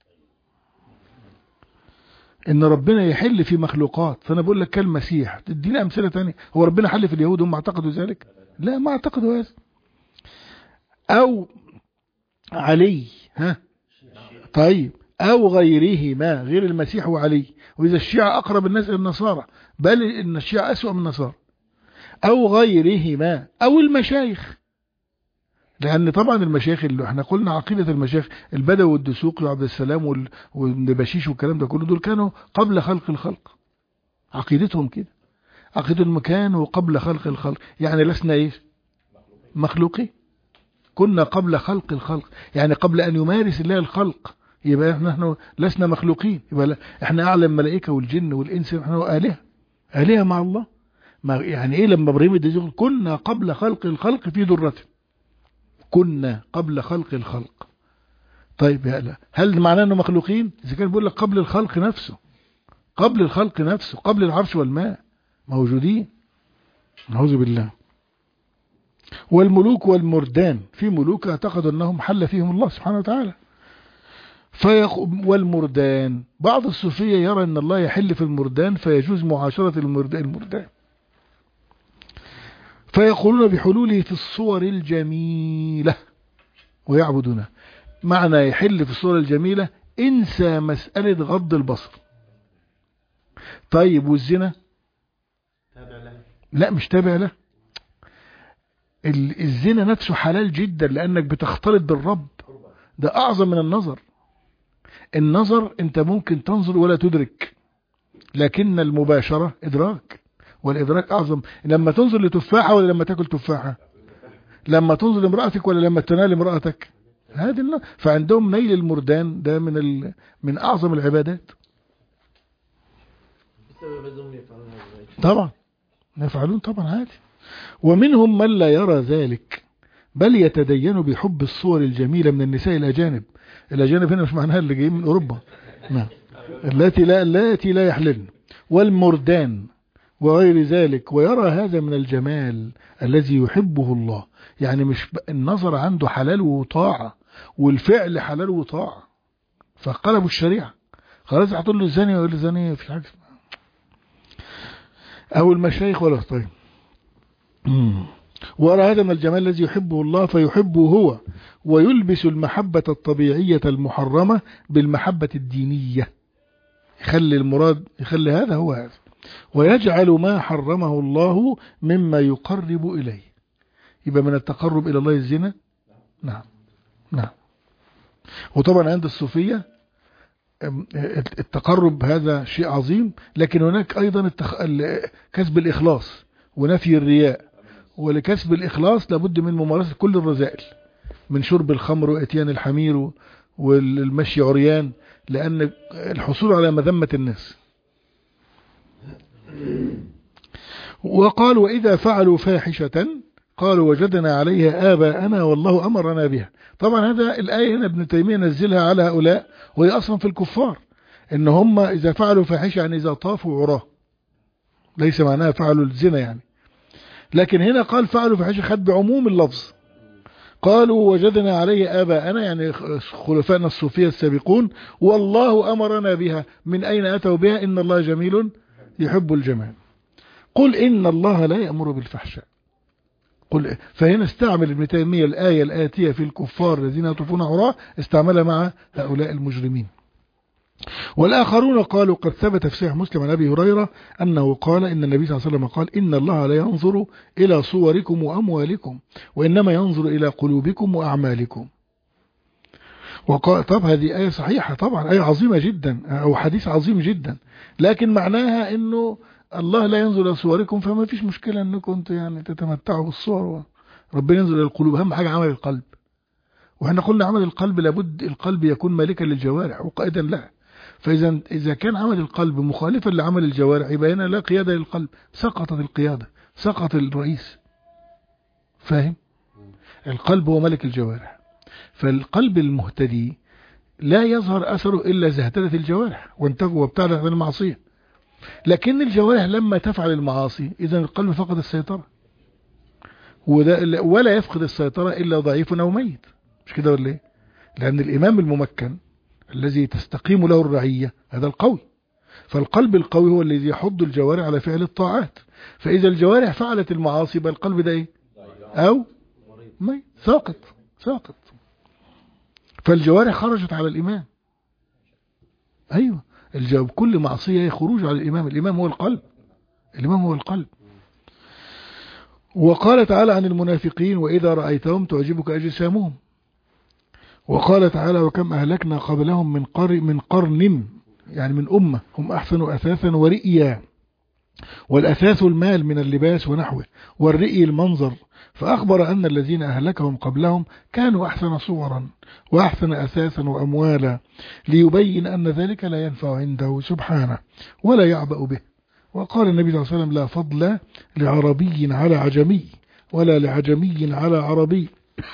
إن ربنا يحل في مخلوقات، فأنا بقول لك كالمسيح. تديني أمثلة تانية. هو ربنا حل في اليهود هم اعتقدوا ذلك؟ لا، ما اعتقدوا هذا. أو علي، ها طيب، أو غيرهما غير المسيح وعلي. وإذا الشيعة أقرب الناس إلى النصارى، بل إن الشيعة أسوأ من النصارى. أو غيرهما أو المشايخ، لأن طبعا المشايخ اللي احنا قلنا عقيدة المشايخ البدوي والدسوقي وعبد السلام والنبشيش والكلام ده كله، دول كانوا قبل خلق الخلق. عقيدتهم كده، عقيدة المكان وقبل خلق الخلق. يعني لسنا إيه مخلوقين، كنا قبل خلق الخلق، يعني قبل أن يمارس الله الخلق. يبقى احنا, احنا لسنا مخلوقين، يبقى احنا أعلى الملائكة والجن والإنس، احنا آلهة آلهة مع الله. ما يعني إيه لما إبراهيم يقول كنا قبل خلق الخلق في ذرته، كنا قبل خلق الخلق. طيب يا لا، هل معناه أنه مخلوقين؟ إذا كان بيقول لك قبل الخلق نفسه، قبل الخلق نفسه، قبل العرش والماء موجودين. نعوذ بالله. والملوك والمردان، في ملوك اعتقدوا أنهم حل فيهم الله سبحانه وتعالى. فيخ... والمردان، بعض الصوفية يرى أن الله يحل في المردان فيجوز معاشرة المردان, المردان. فيقولون بحلوله في الصور الجميلة ويعبدونه. معنى يحل في الصور الجميلة، انسى مسألة غض البصر. طيب والزنا؟ تابع له. لا مش تابع له. الزنا نفسه حلال جدا لأنك بتختلط بالرب، ده أعظم من النظر. النظر انت ممكن تنظر ولا تدرك، لكن المباشرة إدراك، والإدراك أعظم. لما تنظر لتفاحة ولا لما تأكل تفاحة؟ لما تنظر لامرأتك ولا لما تنال امرأتك؟ هذه النظر. فعندهم نيل المردان ده من ال... من أعظم العبادات. طبعا يفعلون طبعا عادي. ومنهم من لا يرى ذلك، بل يتدين بحب الصور الجميلة من النساء الأجانب. الأجانب هنا مش معناها اللي جايين من أوروبا، نعم، التي لا التي لا يحللن، والمردان وغير ذلك. ويرى هذا من الجمال الذي يحبه الله. يعني مش النظر عنده حلال وطاعة، والفعل حلال وطاعة، فقلبوا الشريعة. خلاص هتقول له الزاني ويقول له الزاني في حاجة. أو المشايخ ولا طيب. وأرى هذا من الجمال الذي يحبه الله فيحبه هو، ويلبس المحبة الطبيعية المحرمة بالمحبة الدينية، يخلي المراد يخلي هذا هو هذا، ويجعل ما حرمه الله مما يقرب إليه. يبقى من التقرب إلى الله الزنا. نعم نعم. وطبعا عند الصوفية التقرب هذا شيء عظيم، لكن هناك أيضا التخ... كسب الإخلاص ونفي الرياء. ولكسب الإخلاص لابد من ممارسة كل الرذائل، من شرب الخمر وإتيان الحمير والمشي عريان، لأن الحصول على مذمة الناس. وقال وإذا فعلوا فاحشة قالوا وجدنا عليها آباءنا والله أمرنا بها. طبعا هذا الآية هنا ابن تيمية نزلها على هؤلاء، وهي أصلا في الكفار إن هم إذا فعلوا فاحشة يعني إذا طافوا عراه، ليس معناها فعلوا الزنا يعني، لكن هنا قال فعلوا فاحشة خد بعموم اللفظ. قالوا وجدنا عليه آباءنا يعني خلفائنا الصوفية السابقون، والله أمرنا بها. من أين أتوا بها؟ إن الله جميل يحب الجمال. قل إن الله لا يأمر بالفحشاء. قل فهنا استعمل ابن تيمية الآية الآتية في الكفار الذين يطوفون عراة، استعملها مع هؤلاء المجرمين. والآخرون قالوا قد ثبت في صحيح مسلم عن أبي هريرة أنه قال إن النبي صلى الله عليه وسلم قال إن الله لا ينظر إلى صوركم وأموالكم وإنما ينظر إلى قلوبكم وأعمالكم. وقال طب هذه آية صحيحة طبعا، آية عظيمة جدا أو حديث عظيم جدا، لكن معناها إنه الله لا ينظر إلى صوركم، فما فيش مشكلة أنكم يعني تتمتعوا بالصور، ربنا ينظر إلى القلوب. أهم حاجة عمل القلب، وإحنا قلنا عمل القلب لابد القلب يكون مالكا للجوارح وقائدا لها. فإذا إذا كان عمل القلب مخالفا لعمل الجوارح يبقى هنا لا قيادة للقلب، سقطت القيادة، سقط الرئيس. فاهم؟ القلب هو ملك الجوارح، فالقلب المهتدي لا يظهر أثره إلا إذا اهتدت الجوارح وانتجوا وابتعدت عن المعصية. لكن الجوارح لما تفعل المعاصي إذا القلب فقد السيطرة، ولا يفقد السيطرة إلا ضعيف أو ميت، مش كده ولا إيه؟ لأن الإمام الممكن الذي تستقيم له الرعية هذا القوي، فالقلب القوي هو الذي يحض الجوارح على فعل الطاعات. فإذا الجوارح فعلت المعاصي يبقى القلب ده إيه؟ أو ميت، ساقط ساقط. فالجوارح خرجت على الإمام. أيوة، الجواب كل معصية هي خروج على الإمام. الإمام هو القلب، الإمام هو القلب. وقال تعالى عن المنافقين وإذا رأيتهم تعجبك أجسامهم. وقال تعالى وكم أهلكنا قبلهم من قرن من قرن يعني من أمة هم أحسن أثاثا ورئيا. والأثاث المال من اللباس ونحوه، والرئي المنظر. فأخبر أن الذين أهلكهم قبلهم كانوا أحسن صورا وأحسن أثاثا وأموالا، ليبين أن ذلك لا ينفع عنده سبحانه ولا يعبأ به. وقال النبي صلى الله عليه وسلم لا فضل لعربي على عجمي ولا لعجمي على عربي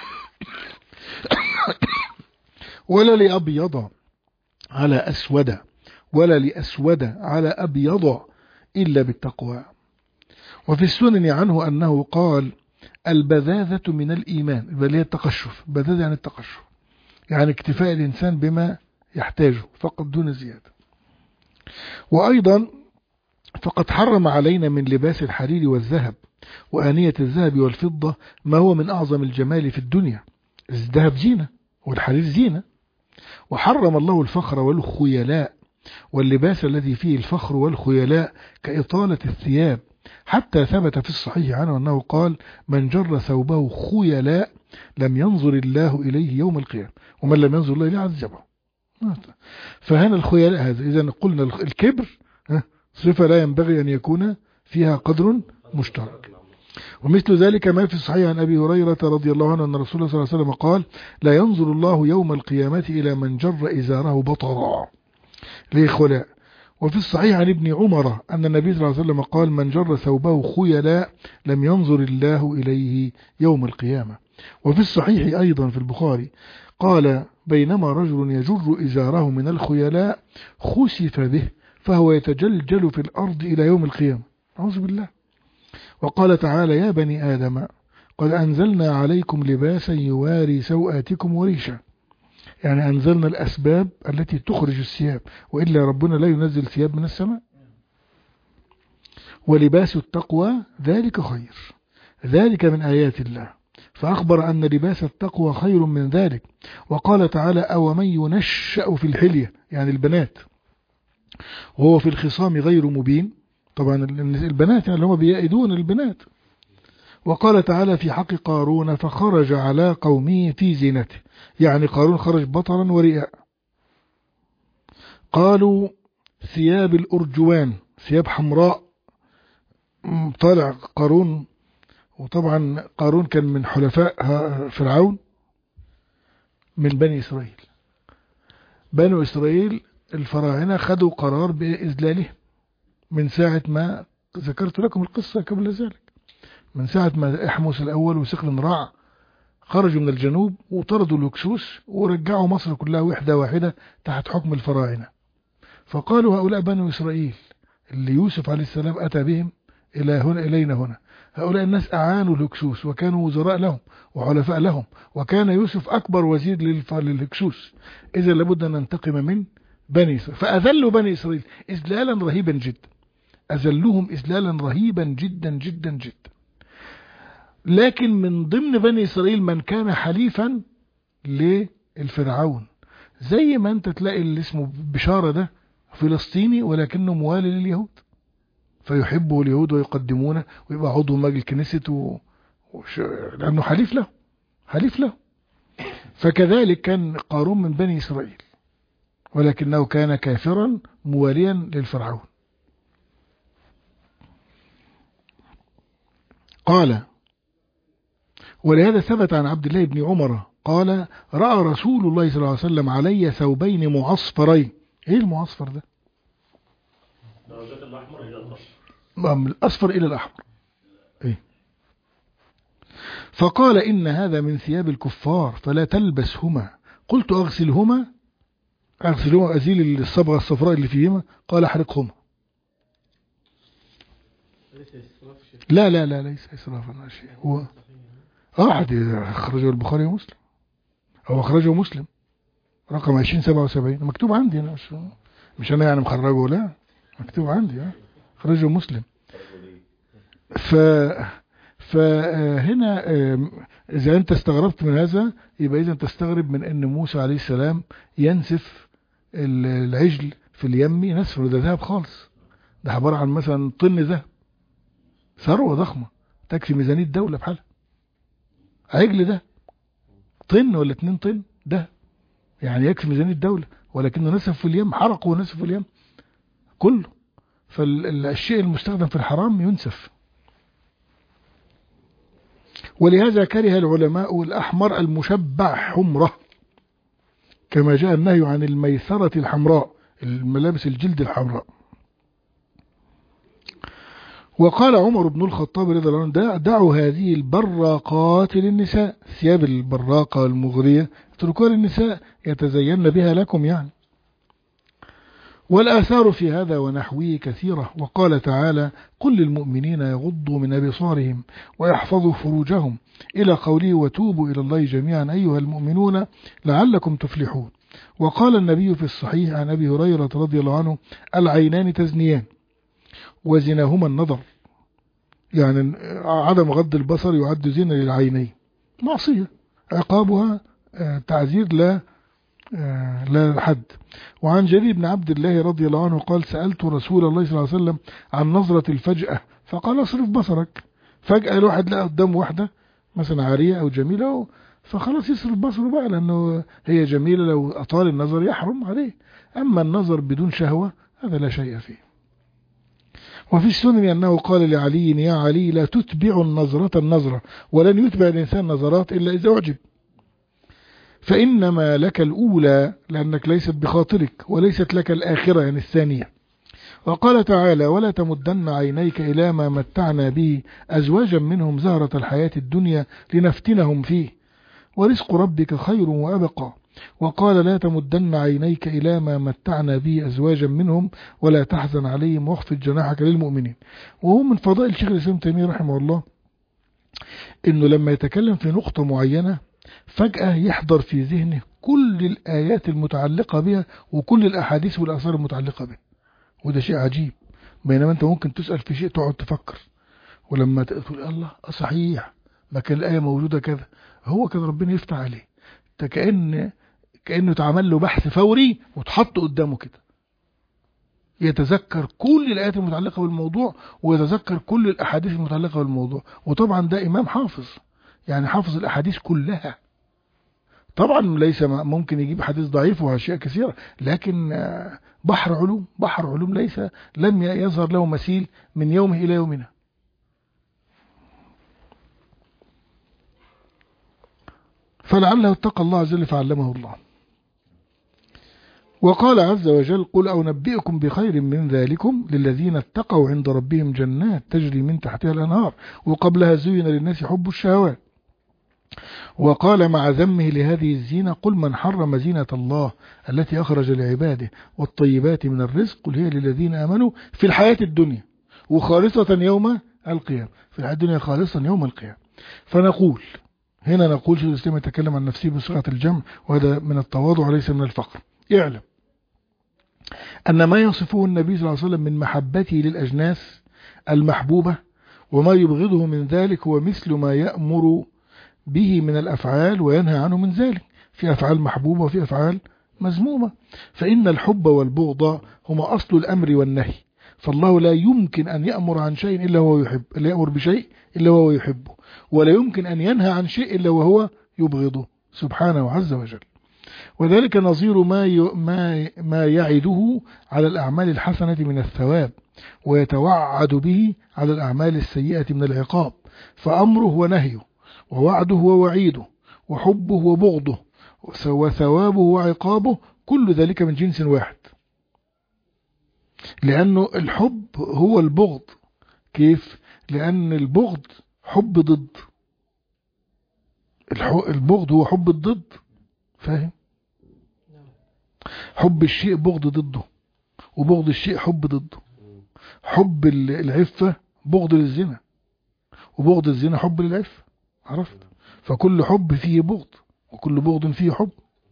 ولا لأبيض على أسود ولا لأسود على أبيض إلا بالتقوى. وفي السنن عنه أنه قال البذاذة من الإيمان، بل هي التقشف. بذاذة يعني التقشف، يعني اكتفاء الإنسان بما يحتاجه فقط دون زيادة. وأيضا فقد حرم علينا من لباس الحرير والذهب وآنية الذهب والفضة ما هو من أعظم الجمال في الدنيا. الذهب زينة والحرير زينة. وحرم الله الفخر والخيلاء واللباس الذي فيه الفخر والخيلاء كإطالة الثياب، حتى ثبت في الصحيح عنه أنه قال من جر ثوبه خيلاء لم ينظر الله إليه يوم القيامة ومن لم ينظر الله إليه عذبه. فهنا الخيلاء هذا، إذا قلنا الكبر صفة لا ينبغي أن يكون فيها قدر مشترك. ومثل ذلك ما في الصحيح عن أبي هريرة رضي الله عنه أن رسول الله صلى الله عليه وسلم قال لا ينظر الله يوم القيامة إلى من جر إزاره بطرا لخلاء. وفي الصحيح عن ابن عمر أن النبي صلى الله عليه وسلم قال من جر ثوبه خيلاء لم ينظر الله إليه يوم القيامة. وفي الصحيح أيضا في البخاري قال بينما رجل يجر إزاره من الخيلاء خسف به فهو يتجلجل في الأرض إلى يوم القيامة. أعوذ بالله. وقال تعالى يا بني آدم قد أنزلنا عليكم لباسا يواري سوآتكم وريشا، يعني أنزلنا الأسباب التي تخرج الثياب، وإلا ربنا لا ينزل ثياب من السماء. ولباس التقوى ذلك خير، ذلك من آيات الله، فأخبر أن لباس التقوى خير من ذلك. وقال تعالى أومن ينشأ في الحلية، يعني البنات، وهو في الخصام غير مبين، طبعا البنات يعني اللي هم بيئدون البنات. وقال تعالى في حق قارون فخرج على قومه في زينته، يعني قارون خرج بطرا ورئاء. قالوا ثياب الأرجوان، ثياب حمراء، طالع قارون. وطبعا قارون كان من حلفاء فرعون من بني إسرائيل. بنو إسرائيل الفراعنة خدوا قرار بإذلاله من ساعة ما ذكرت لكم القصة قبل ذلك، من ساعة ما إحمس الأول وسقل رع خرجوا من الجنوب وطردوا الهكسوس ورجعوا مصر كلها وحدة واحدة تحت حكم الفراعنة. فقالوا هؤلاء بنو إسرائيل اللي يوسف عليه السلام أتى بهم إلى هنا إلينا هنا، هؤلاء الناس أعانوا الهكسوس وكانوا وزراء لهم وحلفاء لهم، وكان يوسف أكبر وزير للهكسوس، إذا لابد أن ننتقم من بني إسرائيل. فأذلوا بني إسرائيل إذلالا رهيبا جدا، أذلوهم إذلالا رهيبا جدا جدا جدا. لكن من ضمن بني إسرائيل من كان حليفا للفرعون، زي ما أنت تلاقي اللي اسمه بشارة ده فلسطيني ولكنه موالي لليهود، فيحبه اليهود ويقدمونه ويبقى عضو مجلس كنيسة و... وش... لأنه حليف له حليف له. فكذلك كان قارون من بني إسرائيل ولكنه كان كافرا مواليا للفرعون. قال ولهذا ثبت عن عبد الله بن عمر قال رأى رسول الله صلى الله عليه وسلم علي ثوبين معصفرين. ايه المعصفر ده؟ من الأصفر إلى الأحمر. إيه؟ فقال إن هذا من ثياب الكفار فلا تلبسهما. قلت أغسلهما أغسلهما أزيل الصبغة الصفراء اللي فيهما؟ قال أحرقهما. لا لا لا ليس إسرافا شيء، هو أحد أخرجه البخاري ومسلم أو أخرجه مسلم رقم عشرين سبعة وسبعين، مكتوب عندي أنا، مش مش أنا يعني مخرجه، لا مكتوب عندي ها أخرجه مسلم. ف فهنا إذا أنت استغربت من هذا يبقى إذا تستغرب من أن موسى عليه السلام ينسف العجل في اليم، نسفه ده ذهب خالص، ده عبارة عن مثلا طن ذهب، ثروة ضخمة تكفي ميزانية دولة بحالها. عجل ده طن ولا اتنين طن ده يعني يكفي ميزانية دولة، ولكنه نسف في اليم، حرقه ونسف في اليم كله. فالشيء المستخدم في الحرام ينسف. ولهذا كره العلماء الأحمر المشبع حمرة، كما جاء النهي عن الميثرة الحمراء، الملابس الجلد الحمراء. وقال عمر بن الخطاب رضي الله عنه دعوا هذه البراقات للنساء، ثياب البراقة المغرية اتركوها للنساء يتزين بها لكم يعني. والآثار في هذا ونحوه كثيرة. وقال تعالى قل للمؤمنين يغضوا من أبصارهم ويحفظوا فروجهم إلى قوله وتوبوا إلى الله جميعا أيها المؤمنون لعلكم تفلحون. وقال النبي في الصحيح عن أبي هريرة رضي الله عنه العينان تزنيان وزناهما النظر، يعني عدم غض البصر يعد زنا للعينين، معصية عقابها تعزير لا لا حد. وعن جرير بن عبد الله رضي الله عنه قال سألت رسول الله صلى الله عليه وسلم عن نظرة الفجأة فقال اصرف بصرك. فجأة الواحد لقى قدام واحدة مثلا عارية أو جميلة فخلاص يصرف بصره بقى، لأنه هي جميلة، لو أطال النظر يحرم عليه. أما النظر بدون شهوة هذا لا شيء فيه. وفي السنن أنه قال لعلي يا علي لا تتبع النظرة النظرة، ولن يتبع الإنسان نظرات إلا إذا أعجب، فإنما لك الأولى لأنك ليست بخاطرك، وليست لك الآخرة يعني الثانية. وقال تعالى ولا تمدن عينيك إلى ما متعنا به أزواجا منهم زهرة الحياة الدنيا لنفتنهم فيه ورزق ربك خير وأبقى. وقال لا تمدن عينيك إلى ما متعنا به أزواجا منهم ولا تحزن عليهم واخفض جناحك للمؤمنين. وهو من فضائل شيخ الإسلام تيمية رحمه الله إنه لما يتكلم في نقطة معينة فجأة يحضر في ذهنه كل الآيات المتعلقة بها وكل الأحاديث والآثار المتعلقة بها، وده شيء عجيب. بينما انت ممكن تسأل في شيء تقعد تفكر، ولما تقول الله صحيح ما كان الآية موجودة كذا، هو كان ربنا يفتح عليه. كأن كأنه اتعمل له بحث فوري وتحط قدامه كده، يتذكر كل الآيات المتعلقة بالموضوع ويتذكر كل الأحاديث المتعلقة بالموضوع. وطبعا ده إمام حافظ، يعني حافظ الأحاديث كلها. طبعا ليس ممكن يجيب حديث ضعيف وأشياء كثيرة، لكن بحر علوم، بحر علوم ليس لم يظهر له مثيل من يومه إلى يومنا. فلعله اتقى الله عز وجل فعلمه الله. وقال عز وجل قل أنبئكم بخير من ذلكم للذين اتقوا عند ربهم جنات تجري من تحتها الأنهار وقبلها زين للناس حب الشهوات. وقال مع ذمه لهذه الزينة قل من حرم زينة الله التي أخرج لعباده والطيبات من الرزق قل هي للذين آمنوا في الحياة الدنيا وخالصة يوم القيامة. في الحياة الدنيا خالصا يوم القيامة. فنقول هنا نقول شيخ الإسلام يتكلم عن نفسه بصيغة الجمع، وهذا من التواضع وليس من الفقر. اعلم أن ما يصفه النبي صلى الله عليه وسلم من محبته للأجناس المحبوبة وما يبغضه من ذلك هو مثل ما يأمر به من الأفعال وينهى عنه من ذلك. في أفعال محبوبة وفي أفعال مذمومة. فإن الحب والبغض هما أصل الأمر والنهي، فالله لا يمكن أن يأمر عن شيء إلا هو يحب، لا يأمر بشيء إلا هو يحبه، ولا يمكن أن ينهى عن شيء إلا وهو يبغضه سبحانه عز وجل. وذلك نظير ما ما ما يعده على الأعمال الحسنة من الثواب ويتوعد به على الأعمال السيئة من العقاب. فأمره ونهيه ووعده ووعيده وحبه وبغضه وثوابه وعقابه كل ذلك من جنس واحد، لأنه الحب هو البغض. كيف؟ لأن البغض حب ضد، البغض هو حب الضد، فاهم؟ حب الشيء بغض ضده، وبغض الشيء حب ضده. حب العفة بغض للزنا، وبغض الزنا حب للعفة. عرفت؟ فكل حب فيه بغض وكل بغض فيه حب.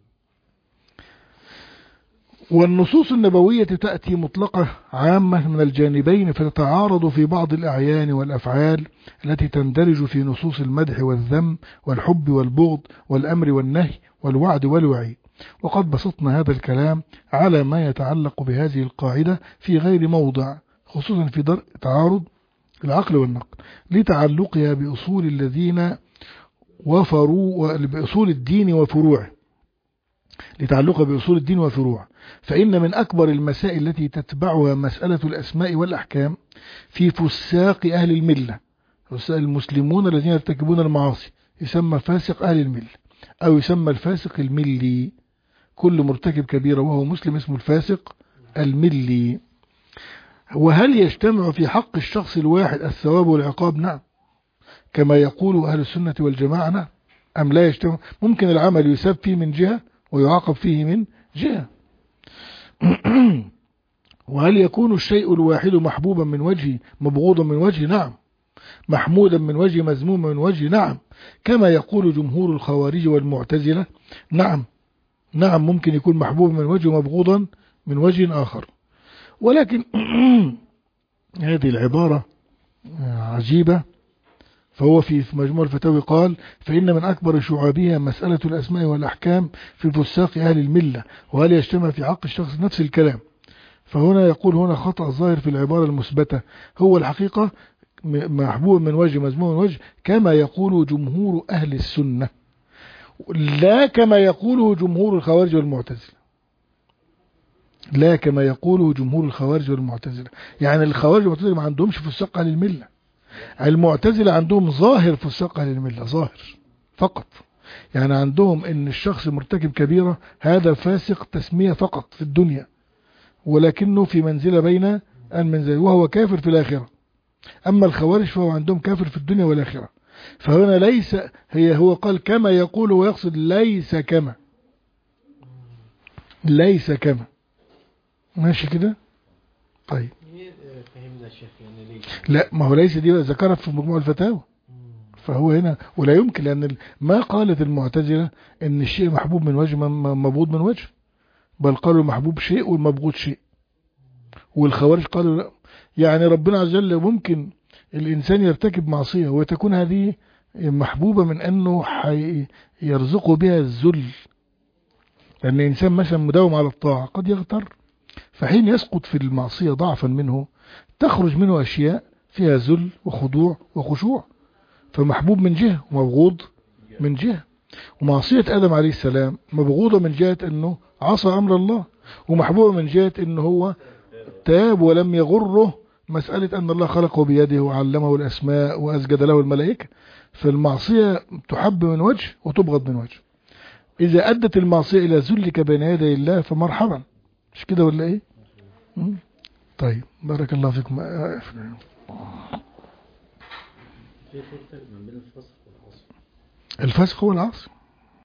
والنصوص النبوية تأتي مطلقة عامة من الجانبين، فتتعارض في بعض الأعيان والأفعال التي تندرج في نصوص المدح والذم والحب والبغض والأمر والنهي والوعد والوعيد. وقد بسطنا هذا الكلام على ما يتعلق بهذه القاعدة في غير موضع، خصوصا في درء تعارض العقل والنقل لتعلقها بأصول الذين وفروا بأصول الدين وفروعه لتعلقها بأصول الدين وفروعه. فإن من أكبر المسائل التي تتبعها مسألة الأسماء والأحكام في فساق أهل الملة، المسلمون الذين يرتكبون المعاصي يسمى فاسق أهل الملة أو يسمى الفاسق الملي. كل مرتكب كبيرة وهو مسلم اسمه الفاسق الملي. وهل يجتمع في حق الشخص الواحد الثواب والعقاب؟ نعم، كما يقول أهل السنة والجماعة. نعم. أم لا يجتمع؟ ممكن العمل يساب فيه من جهة ويعاقب فيه من جهة. وهل يكون الشيء الواحد محبوبا من وجه مبغوضا من وجه؟ نعم. محمودا من وجه مذموما من وجه؟ نعم، كما يقول جمهور الخوارج والمعتزلة. نعم نعم ممكن يكون محبوبا من وجه مبغوضا من وجه آخر. ولكن هذه العبارة عجيبة. فهو في مجموع الفتاوي قال فإن من أكبر شعابها مسألة الأسماء والأحكام في فساق أهل الملة، وهل يجتمع في حق الشخص نفس الكلام. فهنا يقول هنا خطأ ظاهر في العبارة المثبتة، هو الحقيقة محبوب من وجه مذموم من وجه كما يقول جمهور أهل السنة، لا كما يقوله جمهور الخوارج والمعتزلة. لا كما يقوله جمهور الخوارج والمعتزلة. يعني الخوارج والمعتزلة ما عندهمش فساق أهل الملة، المعتزلة عندهم ظاهر فساق أهل الملة، ظاهر فقط. يعني عندهم ان الشخص مرتكب كبيرة هذا فاسق تسمية فقط في الدنيا، ولكنه في منزلة بين المنزل وهو كافر في الآخرة. أما الخوارج فهو عندهم كافر في الدنيا والآخرة. فهنا ليس هي هو قال كما يقول ويقصد ليس كما، ليس كما. ماشي كده؟ طيب فهمنا الشيخ يعني ليس. لا، ما هو ليس دي ذكرت في مجموع الفتاوى. فهو هنا ولا يمكن، لأن ما قالت المعتزلة ان الشيء محبوب من وجه مبغوض من وجه، بل قالوا المحبوب شيء والمبغوض شيء. والخوارج قالوا لا، يعني ربنا عز وجل ممكن الإنسان يرتكب معصية وتكون هذه محبوبة من أنه يرزقه بها الذل، لأن الإنسان مثلا مداوم على الطاعة قد يغتر، فحين يسقط في المعصية ضعفا منه تخرج منه أشياء فيها ذل وخضوع وخشوع، فمحبوب من جهة ومبغوض من جهة. ومعصية آدم عليه السلام مبغوضة من جهة أنه عصى أمر الله، ومحبوبة من جهة أنه هو تاب ولم يغره مسألة أن الله خلقه بيده وعلمه الأسماء وأسجد له الملائكة. فالمعصية تحب من وجه وتبغض من وجه. إذا أدت المعصية إلى ذلك بين يدي الله فمرحبا، مش كده ولا إيه؟ م? طيب بارك الله فيكم. في فرق ما بين الفسق والعصر. الفسق هو العصر.